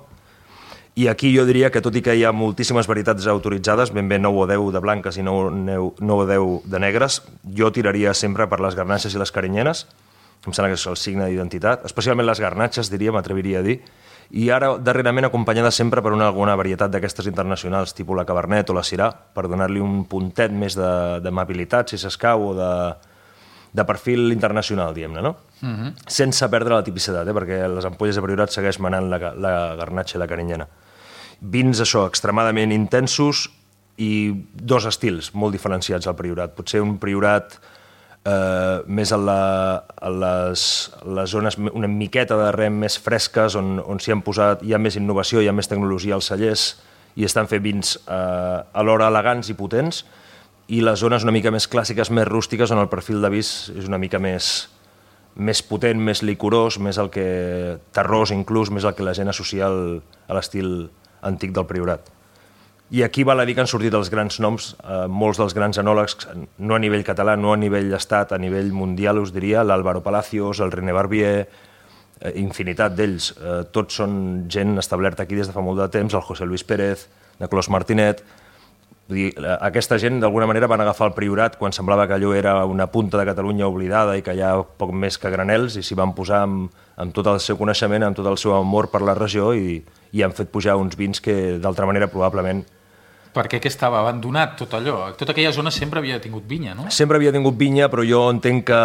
i aquí jo diria que tot i que hi ha moltíssimes varietats autoritzades, ben bé 9 o 10 de blanques i 9 o 10 de negres, jo tiraria sempre per les garnatxes i les carinyenes, em sembla que és el signe d'identitat, especialment les garnatxes, diria, m'atreviria a dir, i ara darrerament acompanyada sempre per alguna varietat d'aquestes internacionals, tipus la Cabernet o la Syrah, per donar-li un puntet més d'amabilitat, si s'escau, o de perfil internacional, diguem-ne, no? Sense perdre la tipicitat, perquè les ampolles de priorat segueix manant la garnatxa i la carinyena. Vins, això, extremadament intensos i dos estils molt diferenciats al priorat. Potser un priorat més a les zones una miqueta de rem més fresques, on s'hi han posat, hi ha més innovació, hi ha més tecnologia als cellers i estan fent vins alhora elegants i potents, i les zones una mica més clàssiques, més rústiques, on el perfil de vis és una mica més potent, més licorós, més el que terrós inclús, més el que la gent associa a l'estil antic del priorat. I aquí val a dir que han sortit els grans noms, molts dels grans enòlegs, no a nivell català, no a nivell estat, a nivell mundial, us diria, l'Álvaro Palacios, el René Barbier, infinitat d'ells. Tots són gent establerta aquí des de fa molt de temps, el José Luis Pérez, de Clos Martinet. Vull dir, aquesta gent, d'alguna manera, van agafar el priorat quan semblava que allò era una punta de Catalunya oblidada i que hi ha poc més que granels, i s'hi van posar amb tot el seu coneixement, amb tot el seu amor per la regió, i han fet pujar uns vins que, d'altra manera, probablement perquè que estava abandonat tot allò? Tota aquella zona sempre havia tingut vinya, no? Sempre havia tingut vinya, però jo entenc que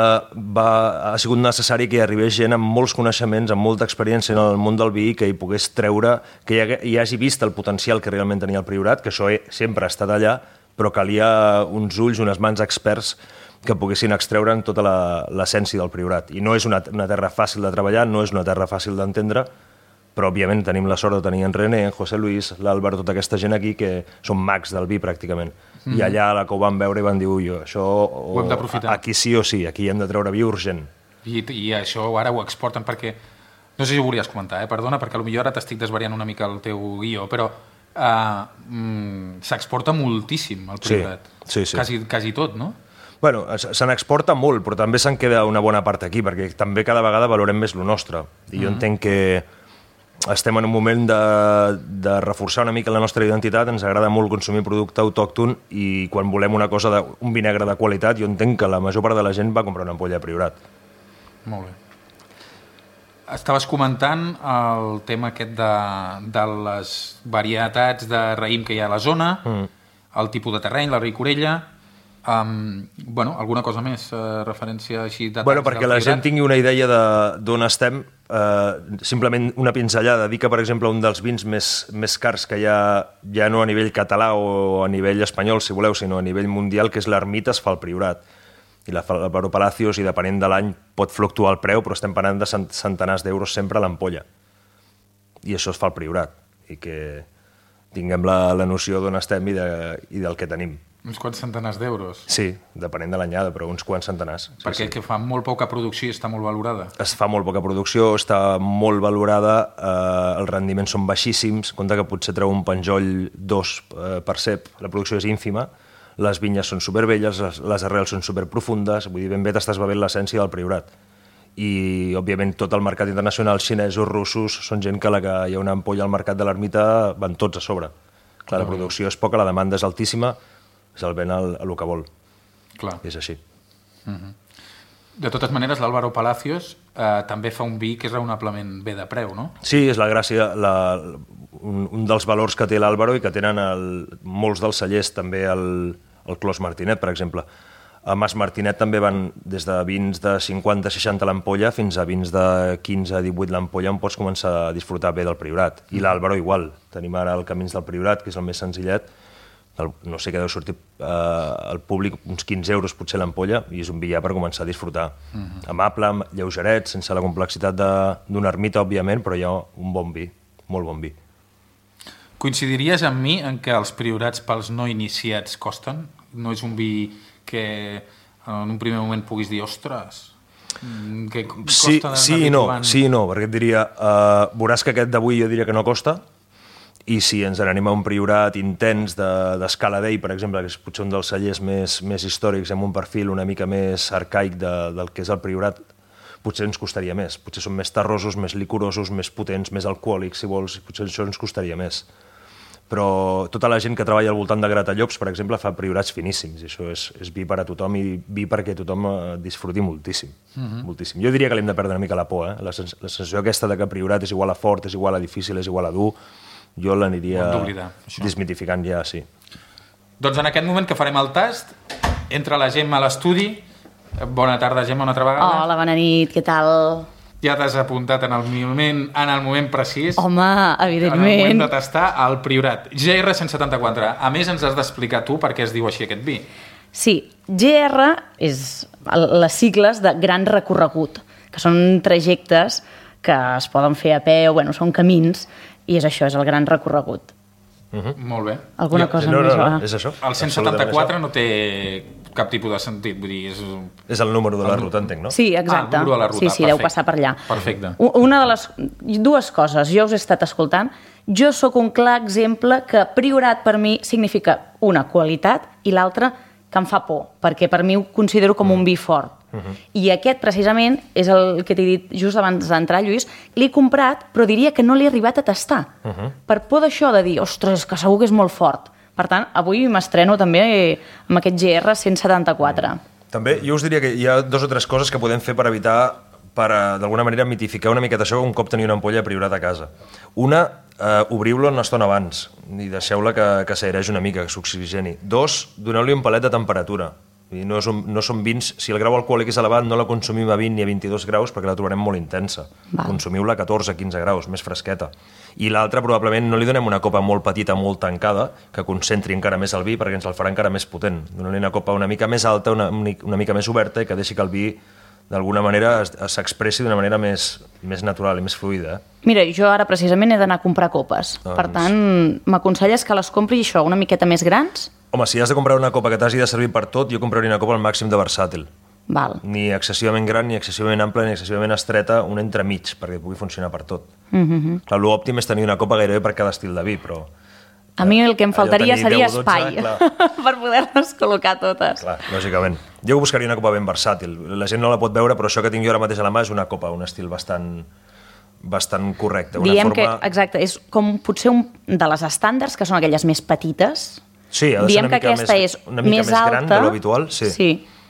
ha sigut necessari que hi arribés gent amb molts coneixements, amb molta experiència en el món del vi, que hi pogués treure, que hi hagi vist el potencial que realment tenia el priorat, que això sempre ha estat allà, però calia uns ulls, unes mans experts que poguessin extreure'n tota l'essència del priorat. I no és una terra fàcil de treballar, no és una terra fàcil d'entendre, però òbviament tenim la sort de tenir en René, en José Luis, l'Àlvaro, tota aquesta gent aquí que són mags del vi pràcticament. I allà la que ho van veure i van dir, ui, això ho hem d'aprofitar. Aquí sí o sí, aquí hem de treure vi urgent. I això ara ho exporten perquè, no sé si ho volies comentar, perdona, perquè potser ara t'estic desvariant una mica el teu guió, però s'exporta moltíssim el priorat. Sí. Quasi tot, no? Bueno, se n'exporta molt, però també se'n queda una bona part aquí, perquè també cada vegada valorem més lo nostre. I jo entenc que estem en un moment de reforçar una mica la nostra identitat, ens agrada molt consumir producte autòcton i quan volem una cosa, un vi negre de qualitat, jo entenc que la major part de la gent va comprar una ampolla de priorat. Molt bé. Estaves comentant el tema aquest de les varietats de raïm que hi ha a la zona, el tipus de terreny, la ricorella. Alguna cosa més, referència així de... perquè la gent tingui una idea d'on estem, simplement una pinzellada. Dir que, per exemple, un dels vins més cars que hi ha, ja no a nivell català o a nivell espanyol, si voleu, sinó a nivell mundial, que és l'Ermita, es fa el priorat. I l'Álvaro Palacios, i depenent de l'any, pot fluctuar el preu, però estem parlant de centenars d'euros sempre a l'ampolla. I això es fa el priorat. I que tinguem la noció d'on estem i del que tenim. Uns quants centenars d'euros? Sí, depenent de l'anyada, però uns quants centenars. Perquè que fa molt poca producció i està molt valorada? Es fa molt poca producció, està molt valorada, els rendiments són baixíssims, compte que potser treu un penjoll 2 per cep, la producció és ínfima, les vinyes són superbelles, les arrels són superprofundes, vull dir, ben bé t'estàs bevent l'essència del priorat. I, òbviament, tot el mercat internacional, xinesos, russos, són gent que la que hi ha una ampolla al mercat de l'Ermita van tots a sobre. Clar, la producció és poca, la demanda és altíssima, se'l ven a lo que vol. Clar. És així. De totes maneres, l'Álvaro Palacios també fa un vi que és raonablement bé de preu, no? Sí, és la gràcia, un dels valors que té l'Álvaro i que tenen molts dels cellers, també el Clos Martinet, per exemple. A Mas Martinet també van des de vins de 50-60 l'ampolla fins a vins de 15-18 l'ampolla on pots començar a disfrutar bé del priorat. I l'Álvaro igual. Tenim ara el Camins del Priorat, que és el més senzillet, no sé què deu sortir al públic, uns 15 euros potser l'ampolla, i és un vi ja per començar a disfrutar. Amable, lleugeret, sense la complexitat d'una ermita, òbviament, però ja un bon vi, molt bon vi. Coincidiries amb mi en què els priorats pels no iniciats costen? No és un vi que en un primer moment puguis dir, ostres, que costa... Sí i no, perquè et diria, veuràs que aquest d'avui jo diria que no costa, i si ens n'anem a un priorat intens d'Escala Dei, per exemple, que és potser un dels cellers més històrics, amb un perfil una mica més arcaic del que és el priorat, potser ens costaria més. Potser són més terrosos, més licorosos, més potents, més alcohòlics, si vols, potser això ens costaria més. Però tota la gent que treballa al voltant de Gratallops, per exemple, fa priorats finíssims, i això és vi per a tothom, i vi perquè tothom disfruti moltíssim. Moltíssim. Jo diria que l'hem de perdre una mica la por, la sensació aquesta de que priorat és igual a fort, és igual a difícil, és igual a dur, jo l'aniria desmitificant ja, sí. Doncs en aquest moment que farem el tast, entra la Gemma a l'estudi. Bona tarda, Gemma, una altra vegada. Hola, bona nit, què tal? Ja t'has apuntat en el moment precís. Home, evidentment. En el moment de tastar el Priorat. GR 174. A més, ens has d'explicar tu per què es diu així aquest vi. Sí, GR és les sigles de gran recorregut, que són trajectes que es poden fer a peu, són camins, i és això, és el gran recorregut. Molt bé. Alguna cosa no, més? No, és això. El 174 no té cap tipus de sentit, vull dir... És el número de la ruta, entenc, no? Sí, exacte. El número de la ruta, sí, deu passar per allà. Perfecte. Una de les... Dues coses, jo us he estat escoltant. Jo sóc un clar exemple que priorat per mi significa una qualitat i l'altra que em fa por, perquè per mi ho considero com un vi fort. I aquest, precisament, és el que t'he dit just abans d'entrar, Lluís. L'he comprat, però diria que no l'he arribat a tastar. Per por d'això, de dir, ostres, que segur que és molt fort. Per tant, avui m'estreno també amb aquest GR 174. També, jo us diria que hi ha 2 o 3 coses que podem fer per evitar, per d'alguna manera mitificar una miqueta això un cop tenir una ampolla priorat a casa. Una, obriu-lo una estona abans i deixeu-la que s'airegi una mica, que s'oxigeni. 2, doneu-li un palet de temperatura. No són vins, si el grau alcohòlic és elevat, no la consumim a 20 ni a 22 graus perquè la trobarem molt intensa. Consumiu-la a 14-15 graus, més fresqueta. I l'altra, probablement, no li donem una copa molt petita, molt tancada, que concentri encara més el vi perquè ens el farà encara més potent. Donem-li una copa una mica més alta, una mica més oberta i que deixi que el vi d'alguna manera s'expressi d'una manera més natural i més fluida. Mira, jo ara precisament he d'anar a comprar copes. Per tant, m'aconselles que les compri això una miqueta més grans? Home, si has de comprar una copa que t'hagi de servir per tot, jo compraria una copa al màxim de versàtil. Val. Ni excessivament gran, ni excessivament ampla, ni excessivament estreta, un entremig, perquè pugui funcionar per tot. Clar, l'òptim és tenir una copa gairebé per cada estil de vi, però... A mi el que em faltaria seria espai per poder-les col·locar totes. Clar, lògicament. Jo buscaria una copa ben versàtil. La gent no la pot veure, però això que tinc jo ara mateix a la mà és una copa, un estil bastant correcte. Diem que, exacte, és com potser un de les estàndards, que són aquelles més petites. Sí, ha de ser una mica més gran de l'habitual. Sí.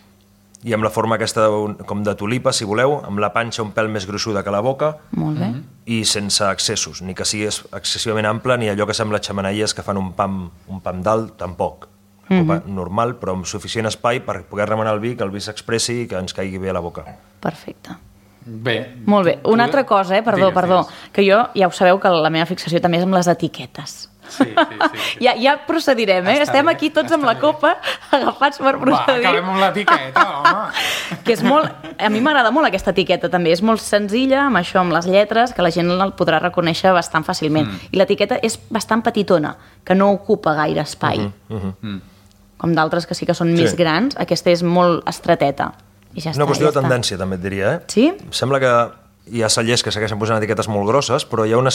I amb la forma aquesta com de tulipa, si voleu, amb la panxa un pèl més gruixuda que la boca. Molt bé. I sense excessos, ni que sigui excessivament ample, ni allò que sembla xemeneies que fan un pam dalt, tampoc. Una copa normal, però amb suficient espai per poder remenar el vi, que el vi s'expressi i que ens caigui bé a la boca. Perfecte. Bé. Molt bé. Una altra cosa, perdó, que jo ja ho sabeu que la meva fixació també és amb les etiquetes. Sí. Ja procedirem, Estem aquí tots amb la copa agafats per procedir. Va, acabem amb l'etiqueta, home. Que és molt... A mi m'agrada molt aquesta etiqueta també, és molt senzilla, amb això, amb les lletres, que la gent el podrà reconèixer bastant fàcilment. I l'etiqueta és bastant petitona, que no ocupa gaire espai. Com d'altres que sí que són més grans, aquesta és molt estreteta. I ja està, una qüestió de tendència, també et diria, Sí? Em sembla que hi ha cellers que segueixen posant etiquetes molt grosses, però hi ha una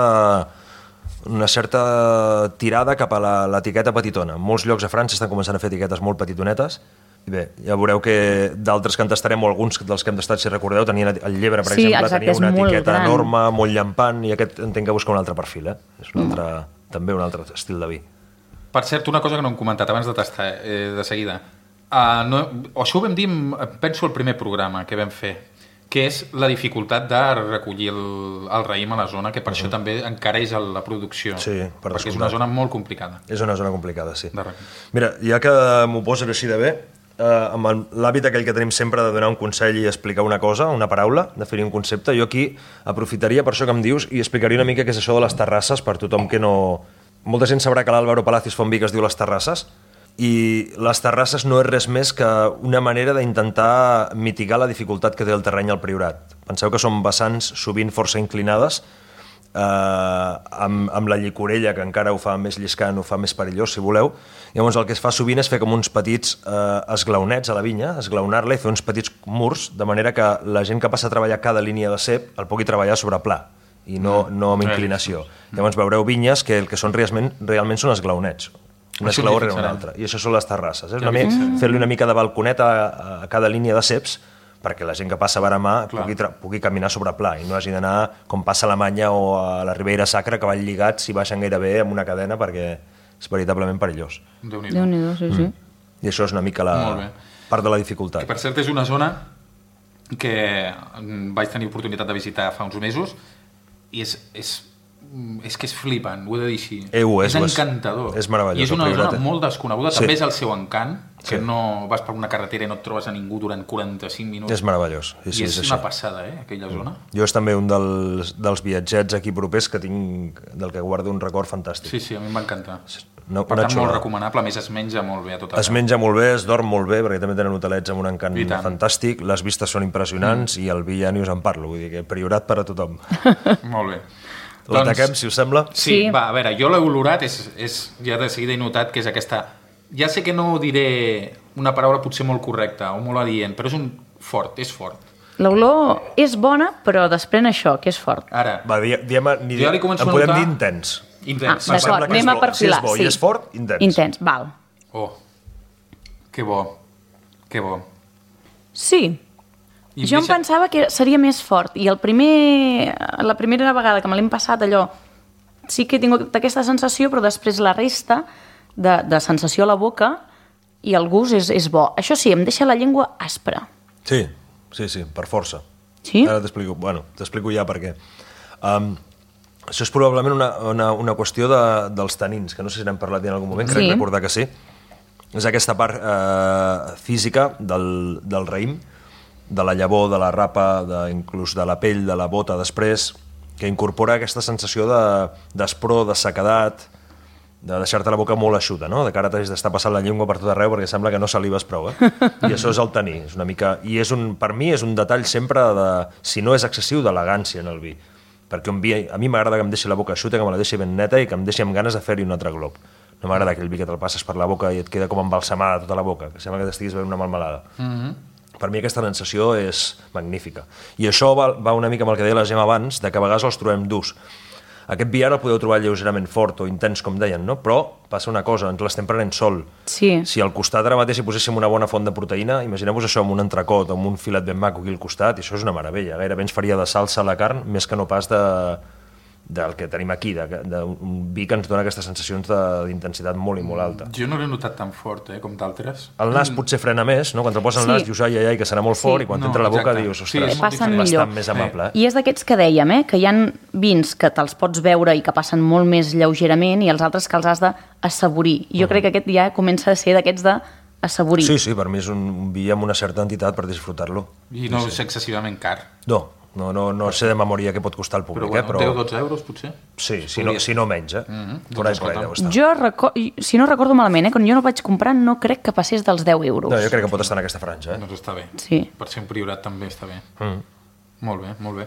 certa tirada cap a l'etiqueta petitona. En molts llocs a França estan començant a fer etiquetes molt petitonetes. I bé, ja veureu que d'altres que en tastarem, o alguns dels que hem tastat, si recordeu, tenien el Llebre, per exemple, tenia una etiqueta enorme, molt llampant, i aquest entenc que busca un altre perfil. És també un altre estil de vi. Per cert, una cosa que no hem comentat abans de tastar, de seguida. Això ho vam dir, penso, el primer programa que vam fer, que és la dificultat de recollir el raïm a la zona, que per això també encareix la producció. Sí, perquè és una zona molt complicada. És una zona complicada, sí. Mira, ja que m'ho poses així de bé, amb l'hàbit aquell que tenim sempre de donar un consell i explicar una cosa, una paraula, definir un concepte, jo aquí aprofitaria per això que em dius i explicaria una mica què és això de les terrasses per tothom que no molta gent sabrà que l'Álvaro Palacios fa un vi que es diu Les Terrasses, i les terrasses no és res més que una manera d'intentar mitigar la dificultat que té el terreny al Priorat. Penseu que són vessants sovint força inclinades, amb la llicorella, que encara ho fa més lliscant, ho fa més perillós, si voleu. Llavors el que es fa sovint és fer com uns petits esglaonets a la vinya, esglaonar-la i fer uns petits murs, de manera que la gent que passa a treballar cada línia de cep el pugui treballar sobre pla i no amb inclinació. Llavors veureu vinyes que el que són realment són esglaonets. Un esglaó rere un altre. I això són les terrasses. Fer-li una mica de balconet a cada línia de ceps perquè la gent que passa bar a mà pugui caminar sobre pla i no hagi d'anar, com passa a Alemanya o a la Ribeira Sacra, que van lligats i baixen gairebé amb una cadena perquè és veritablement perillós. Déu-n'hi-do, sí. I això és una mica la part de la dificultat. Que, per cert, és una zona que vaig tenir oportunitat de visitar fa uns mesos i és que és flipant, ho he de dir així. És encantador. És meravellós. I és una zona molt desconeguda. També és el seu encant, que no vas per una carretera i no et trobes a ningú durant 45 minuts. És meravellós. I és una passada, aquella zona. Jo és també un dels viatgets aquí propers que tinc, del que guardo un record fantàstic. Sí, a mi em va encantar. Per tant, molt recomanable. A més, es menja molt bé a tot arreu. Es menja molt bé, es dorm molt bé, perquè també tenen hotelets amb un encant fantàstic, les vistes són impressionants i el vi ja ni us en parlo, vull dir que Priorat per a tothom. Molt bé. L'ataquem, si us sembla? Sí, va, a veure, jo l'he olorat, ja de seguida he notat que és aquesta... Ja sé que no diré una paraula potser molt correcta o molt adient, però és fort. L'olor és bona, però desprèn això, que és fort. Ara, va, jo li començo a notar... Podem dir intens. Intens. D'acord, anem a perfilar. Si és bo i és fort, intens. Intens, val. Oh, que bo. Sí. Jo em pensava que seria més fort i la primera vegada que me l'hem passat allò sí que he tingut aquesta sensació, però després la resta de sensació a la boca i el gust és bo. Això sí, em deixa la llengua aspra. Sí, per força. Sí? Ara t'explico ja per què. Això és probablement una qüestió dels tanins, que no sé si n'hem parlat en algun moment, crec recordar que sí. És aquesta part física del raïm, de la llavor, de la rapa, inclús de la pell, de la bota després, que incorpora aquesta sensació d'espror, de sequedat, de deixar-te la boca molt eixuta, no? De cara t'has d'estar passant la llengua per tot arreu perquè sembla que no salives prou, I això és el taní, és una mica... I per mi és un detall sempre si no és excessiu, d'elegància en el vi. Perquè un vi, a mi m'agrada que em deixi la boca eixuta, que me la deixi ben neta i que em deixi amb ganes de fer-hi un altre glob. No m'agrada aquell vi que te'l passes per la boca i et queda com embalsamada tota la boca, que sembla que t'estiguis bevent una melmelada. Per mi aquesta sensació és magnífica. I això va una mica amb el que deia la Gemma abans, de que a vegades els trobem durs. Aquest vi ara el podeu trobar lleugerament fort o intens, com deien, no? Però passa una cosa, ens l'estem prenent sol. Sí. Si al costat ara mateix hi poséssim una bona font de proteïna, imagineu-vos això amb un entrecot o amb un filet ben maco aquí al costat, i això és una meravella. Gairebé ens faria de salsa a la carn, més que no pas del que tenim aquí, d'un vi que ens dona aquestes sensacions d'intensitat molt i molt alta. Jo no l'he notat tan fort, com d'altres. El nas potser frena més, no? Quan te'l posen al nas dius ai, que serà molt fort, i quan t'entra a la boca dius, ostres, bastant més amable. I és d'aquests que dèiem, que hi ha vins que te'ls pots beure i que passen molt més lleugerament i els altres que els has d'assaborir. Jo crec que aquest ja comença a ser d'aquests d'assaborir. Sí, per mi és un vi amb una certa entitat per disfrutar-lo. I no és excessivament car. No sé de memòria què pot costar el públic, però 10-12 euros, potser? Sí, si no menys, Por ahí deu estar. Si no recordo malament, quan jo no vaig comprar no crec que passés dels 10 euros. No, jo crec que pot estar en aquesta franja, Doncs està bé. Sí. Per ser un Priorat també està bé. Molt bé.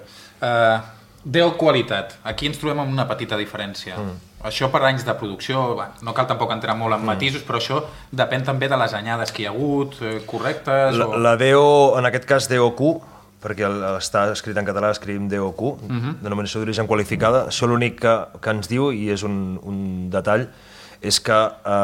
Déu qualitat. Aquí ens trobem amb una petita diferència. Això per anys de producció, no cal tampoc entrar molt en matisos, però això depèn també de les anyades que hi ha hagut, correctes? La DO, en aquest cas DOQ, perquè està escrit en català, escrivim DOQ, denominació d'origen qualificada. Això l'únic que ens diu, i és un detall, és que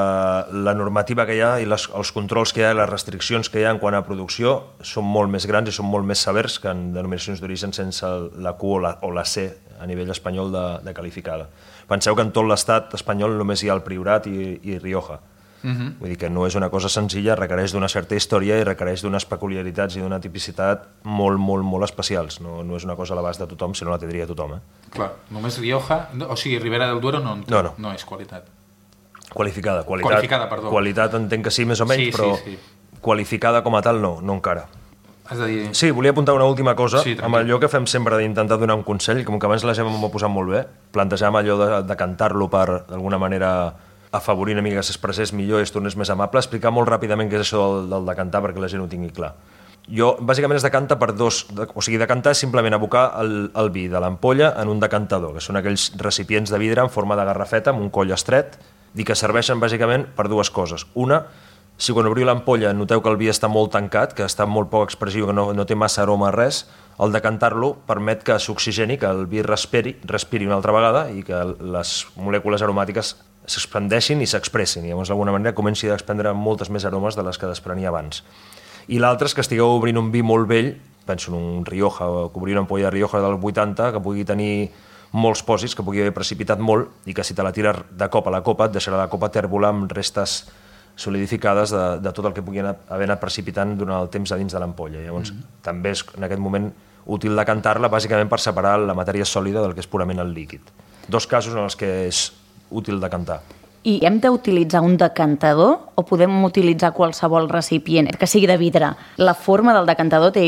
la normativa que hi ha i els controls que hi ha i les restriccions que hi ha en quant a producció són molt més grans i són molt més severs que en denominacions d'origen sense la Q o la C a nivell espanyol de qualificada. Penseu que en tot l'estat espanyol només hi ha el Priorat i Rioja. Vull dir que no és una cosa senzilla, requereix d'una certa història i requereix d'unes peculiaritats i d'una tipicitat molt, molt, molt especials. No és una cosa a l'abast de tothom, si no la tindria tothom. Clar, només Rioja, o sigui, Ribera del Duero no és qualitat. Qualificada, perdó. Qualitat entenc que sí, més o menys, però qualificada com a tal no encara. Has de dir... Sí, volia apuntar una última cosa, Sí, amb allò que fem sempre d'intentar donar un consell, com que abans la Gemma m'ho ha posat molt bé, plantejàvem allò de cantar-lo per, d'alguna manera, afavorir una mica que s'expressés millor i es tornés més amable, explicar molt ràpidament què és això del de cantar perquè la gent ho tingui clar. Jo, bàsicament, es decanta per dos... O sigui, decantar és simplement abocar el vi de l'ampolla en un decantador, que són aquells recipients de vidre en forma de garrafeta, amb un coll estret, i que serveixen, bàsicament, per dues coses. Una, si quan obriu l'ampolla noteu que el vi està molt tancat, que està molt poc expressiu, que no té massa aroma a res, el decantar-lo permet que s'oxigeni, que el vi respiri una altra vegada i que les molècules aromàtiques s'expandeixin i s'expressin. I llavors, d'alguna manera, comenci a expendre moltes més aromes de les que desprenia abans. I l'altre és que estigueu obrint un vi molt vell, penso en un Rioja, o que obrir una ampolla de Rioja del 80, que pugui tenir molts pòsits, que pugui haver precipitat molt, i que si te la tires de cop a la copa, et deixarà la copa tèrbola amb restes solidificades de tot el que pugui haver anat precipitant durant el temps a dins de l'ampolla. Llavors, també és en aquest moment útil decantar-la, bàsicament per separar la matèria sòlida del que és purament el líquid. Dos casos en els que és útil decantar. I hem d'utilitzar un decantador o podem utilitzar qualsevol recipient que sigui de vidre? La forma del decantador té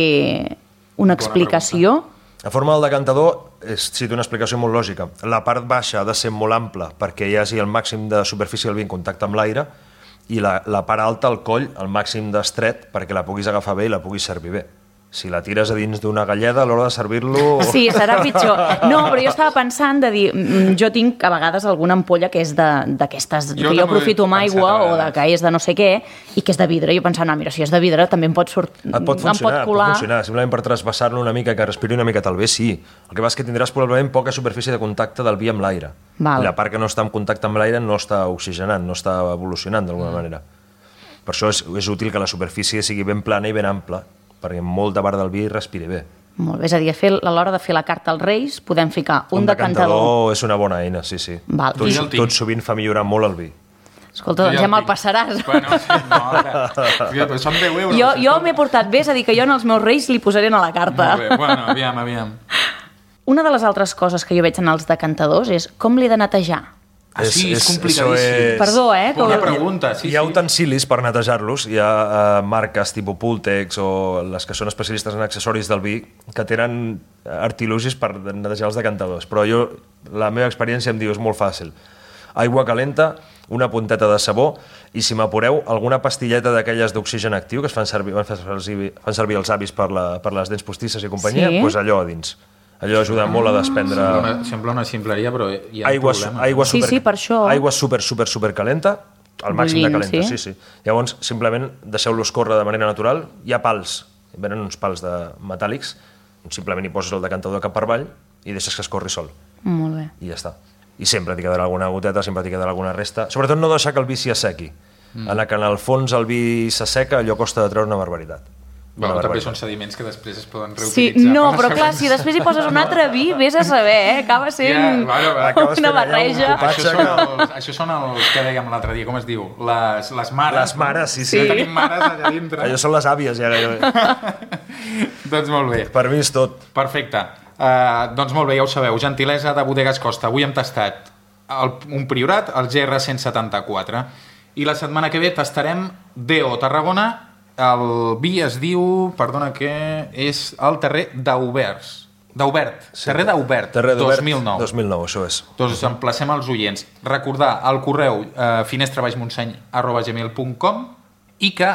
una explicació? La forma del decantador té una explicació molt lògica. La part baixa ha de ser molt ampla perquè hi hagi el màxim de superfície del vi en contacte amb l'aire i la part alta, el coll, el màxim d'estret perquè la puguis agafar bé i la puguis servir bé. Si la tires a dins d'una galleda, a l'hora de servir-lo... Sí, serà pitjor. No, però jo estava pensant de dir... Jo tinc a vegades alguna ampolla que és d'aquestes... Que jo aprofito amb aigua o que és de no sé què i que és de vidre. Jo pensant, mira, si és de vidre també em pot sortir... Pot funcionar. Simplement per trasbassar-lo una mica, que respiri una mica tal bé, sí. El que va és que tindràs probablement poca superfície de contacte del vi amb l'aire. I la part que no està en contacte amb l'aire no està oxigenant, no està evolucionant d'alguna manera. Per això és útil que la superfície sigui ben plana i ben ampla, perquè molt de bar del vi respiri bé. Molt bé, és a dir, a l'hora de fer la carta als Reis podem ficar un decantador... Un decantador és una bona eina, sí. Tot sovint fa millorar molt el vi. Escolta, doncs ja me'l passaràs. Bueno, sí, no, són 10 euros. Jo m'he portat bé, és a dir, que jo en els meus Reis li posaré a la carta. Molt bé, bueno, aviam. Una de les altres coses que jo veig en els decantadors és com l'he de netejar. Sí, és complicadíssim. Perdó, Una pregunta, sí. Hi ha utensilis per netejar-los, hi ha marques tipus Pultex o les que són especialistes en accessoris del vi que tenen artilugis per netejar els decantadors, però la meva experiència em diu és molt fàcil. Aigua calenta, una punteta de sabó i, si m'apureu, alguna pastilleta d'aquelles d'oxigen actiu que fan servir els avis per les dents postisses i companyia, doncs allò a dins. Allò ajuda molt a desprendre... Sembla una ximpleria, però hi ha problemes. Sí, per això. Aigua super calenta, al màxim de calenta, sí. Llavors, simplement deixeu-los córrer de manera natural. Hi ha pals, venen uns pals metàl·lics, simplement hi poses el decantador cap per avall i deixes que es corri sol. Molt bé. I ja està. I sempre t'hi quedarà alguna goteta, sempre t'hi quedarà alguna resta. Sobretot no deixar que el vi s'hi assequi. En el fons el vi s'asseca, allò costa de treure una barbaritat. Bueno, també són sediments que després es poden reutilitzar. Sí, no, però clar, si després hi poses un altre vi, vés a saber, acaba sent una barreja. Això són els que dèiem l'altre dia, com es diu? Les mares. Les mares, sí. Tenim mares allà dintre. Allò són les àvies, ja. Doncs molt bé. Per mi és tot. Perfecte. Doncs molt bé, ja ho sabeu, gentilesa de Bodegas Costa. Avui hem tastat un Priorat, el GR 174, i la setmana que ve tastarem DO Tarragona. El vi es diu, perdona, que és el Terrer d'Aubert. Terrer d'Aubert, 2009. 2009, això és. Doncs emplacem els oients. Recordar el correu finestrabaixmontseny@gmail.com i que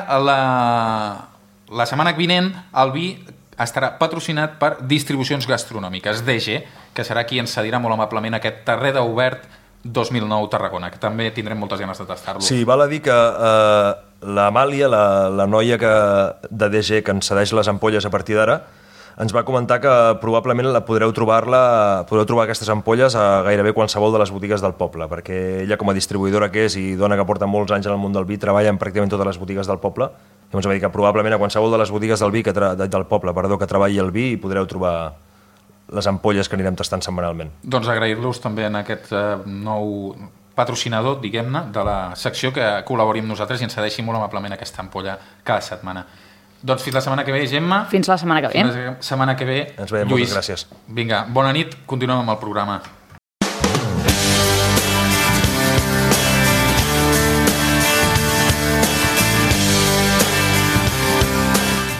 la setmana vinent el vi estarà patrocinat per Distribucions Gastronòmiques, DG, que serà qui ens cedirà molt amablement aquest Terrer d'Aubert 2009 Tarragona, que també tindrem moltes ganes de tastar-lo. Sí, val a dir que l'Amàlia, la noia de DG que ens cedeix les ampolles a partir d'ara, ens va comentar que probablement podreu trobar aquestes ampolles a gairebé qualsevol de les botigues del poble, perquè ella, com a distribuïdora que és i dona que porta molts anys en el món del vi, treballa en pràcticament totes les botigues del poble. Llavors va dir que probablement a qualsevol de les botigues del poble que treballi el vi hi podreu trobar les ampolles que anirem tastant setmanalment. Doncs agrair-los també en aquest nou patrocinador, diguem-ne, de la secció que col·labori amb nosaltres i ens cedeixi molt amablement aquesta ampolla cada setmana. Doncs fins la setmana que ve, Gemma. Fins la setmana que ve. Fins la setmana que ve, ens veiem, Lluís. Moltes gràcies. Vinga, bona nit, continuem amb el programa.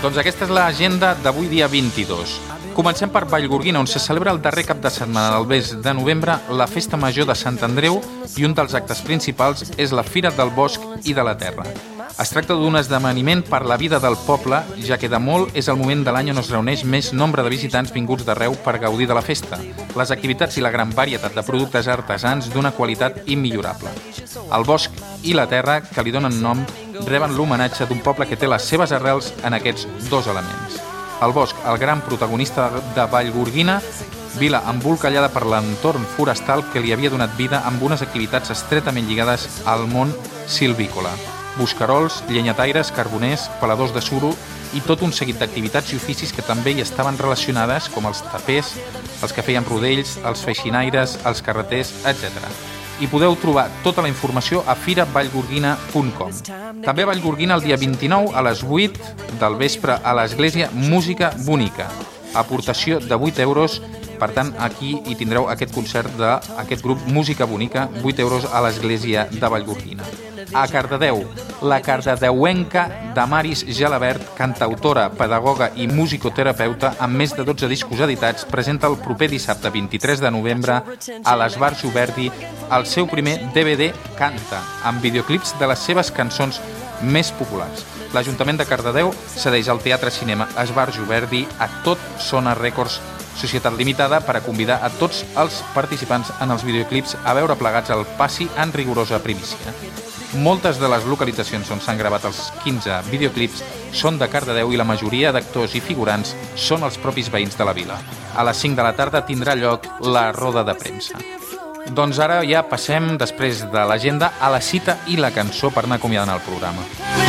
Doncs aquesta és l'agenda d'avui dia 22. Comencem per Vallgorguina, on se celebra el darrer cap de setmana del mes de novembre la Festa Major de Sant Andreu i un dels actes principals és la Fira del Bosc i de la Terra. Es tracta d'un esdeveniment per la vida del poble, ja que de molt és el moment de l'any on es reuneix més nombre de visitants vinguts d'arreu per gaudir de la festa. Les activitats i la gran varietat de productes artesans d'una qualitat immillorable. El bosc i la terra, que li donen nom, reben l'homenatge d'un poble que té les seves arrels en aquests dos elements. El bosc, el gran protagonista de Vallgorguina, vila embolcallada per l'entorn forestal que li havia donat vida amb unes activitats estretament lligades al món silvícola. Buscarols, llenyataires, carboners, peladors de suro i tot un seguit d'activitats i oficis que també hi estaven relacionades, com els tapers, els que feien rodells, els feixinaires, els carreters, etc. I podeu trobar tota la informació a firavallgorguina.com. També a Vallgorguina el dia 29 a les 8 del vespre a l'església Música Bonica. Aportació de 8 euros, per tant aquí hi tindreu aquest concert d'aquest grup Música Bonica, 8 euros a l'església de Vallgorguina. A Cardedeu, la cardedeuenca Damaris Gelabert, cantautora, pedagoga i musicoterapeuta amb més de 12 discos editats, presenta el proper dissabte 23 de novembre a l'Esbarjo Verdi el seu primer DVD Canta, amb videoclips de les seves cançons més populars. L'Ajuntament de Cardedeu cedeix al Teatre Cinema Esbarjo Verdi a Tot Sona Records, Societat Limitada, per a convidar a tots els participants en els videoclips a veure plegats el passi en rigorosa primícia. Moltes de les localitzacions on s'han gravat els 15 videoclips són de Cardedeu i la majoria d'actors i figurants són els propis veïns de la vila. A les 5 de la tarda tindrà lloc la roda de premsa. Doncs ara ja passem, després de l'agenda, a la cita i la cançó per anar acomiadant el programa.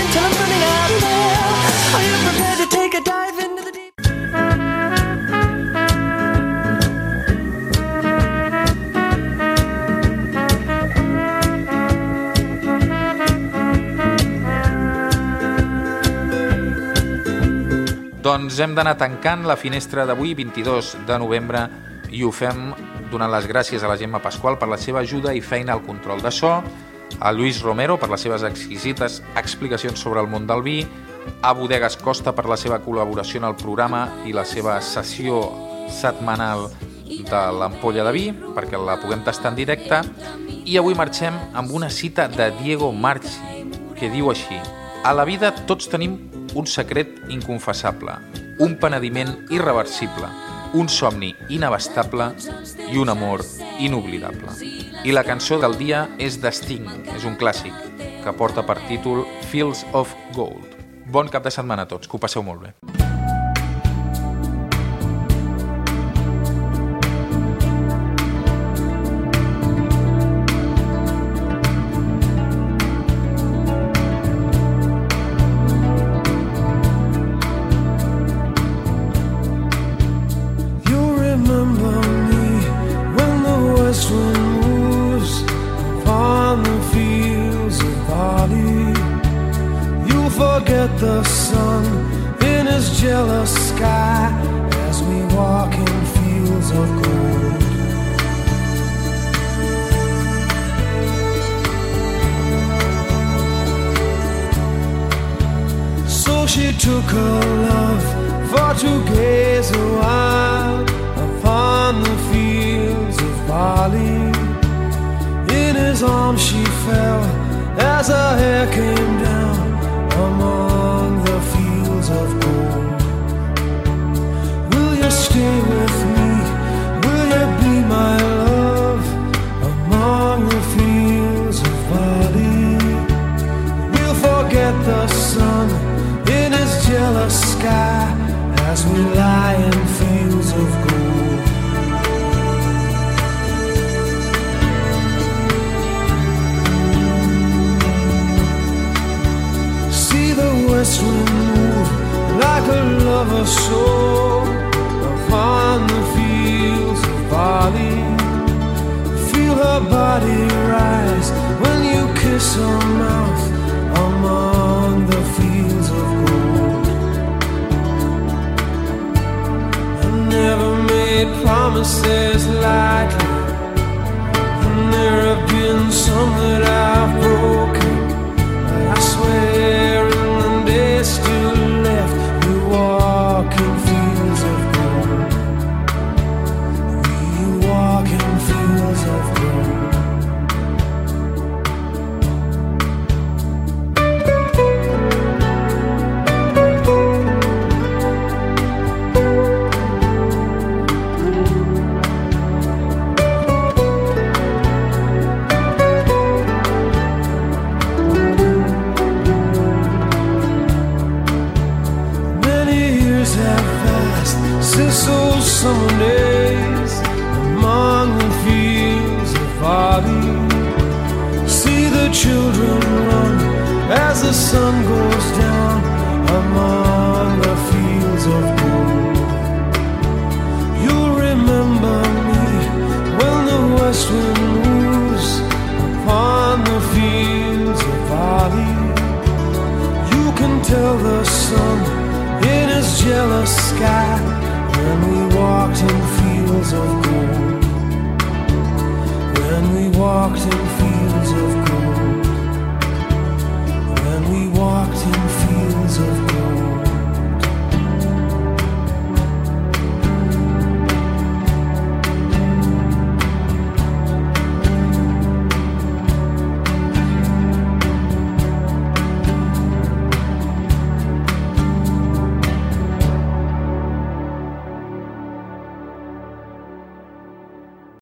Doncs hem d'anar tancant la finestra d'avui, 22 de novembre, i ho fem donant les gràcies a la Gemma Pasqual per la seva ajuda i feina al control de so, a Lluís Romero per les seves exquisites explicacions sobre el món del vi, a Bodegas Costa per la seva col·laboració en el programa i la seva sessió setmanal de l'ampolla de vi, perquè la puguem tastar en directe, i avui marxem amb una cita de Diego Marchi, que diu així: a la vida tots tenim un secret inconfessable, un penediment irreversible, un somni inabastable i un amor inoblidable. I la cançó del dia és de Sting, és un clàssic que porta per títol Fields of Gold. Bon cap de setmana a tots, que ho passeu molt bé. Forget the sun in his jealous sky as we walk in fields of gold. So she took her love for to gaze a while upon the fields of barley. In his arms she fell as her hair came down among the fields of gold. Will you stay with me? Will you be my love among the fields of barley? We'll forget the sun in his jealous sky as we lie in fields of gold. West wind move like a lover's soul upon the fields of barley. Feel her body rise when you kiss her mouth among the fields of gold. I never made promises lightly, and there have been some that I've broken. But I swear in the days still left, you Years have passed since those summer days among the fields of barley. See the children run as the sun goes down among the fields of gold. You'll remember me when the west wind moves upon the fields of barley. You can tell the sun in his jealous sky when we walked in fields of gold. When we walked in fields of gold.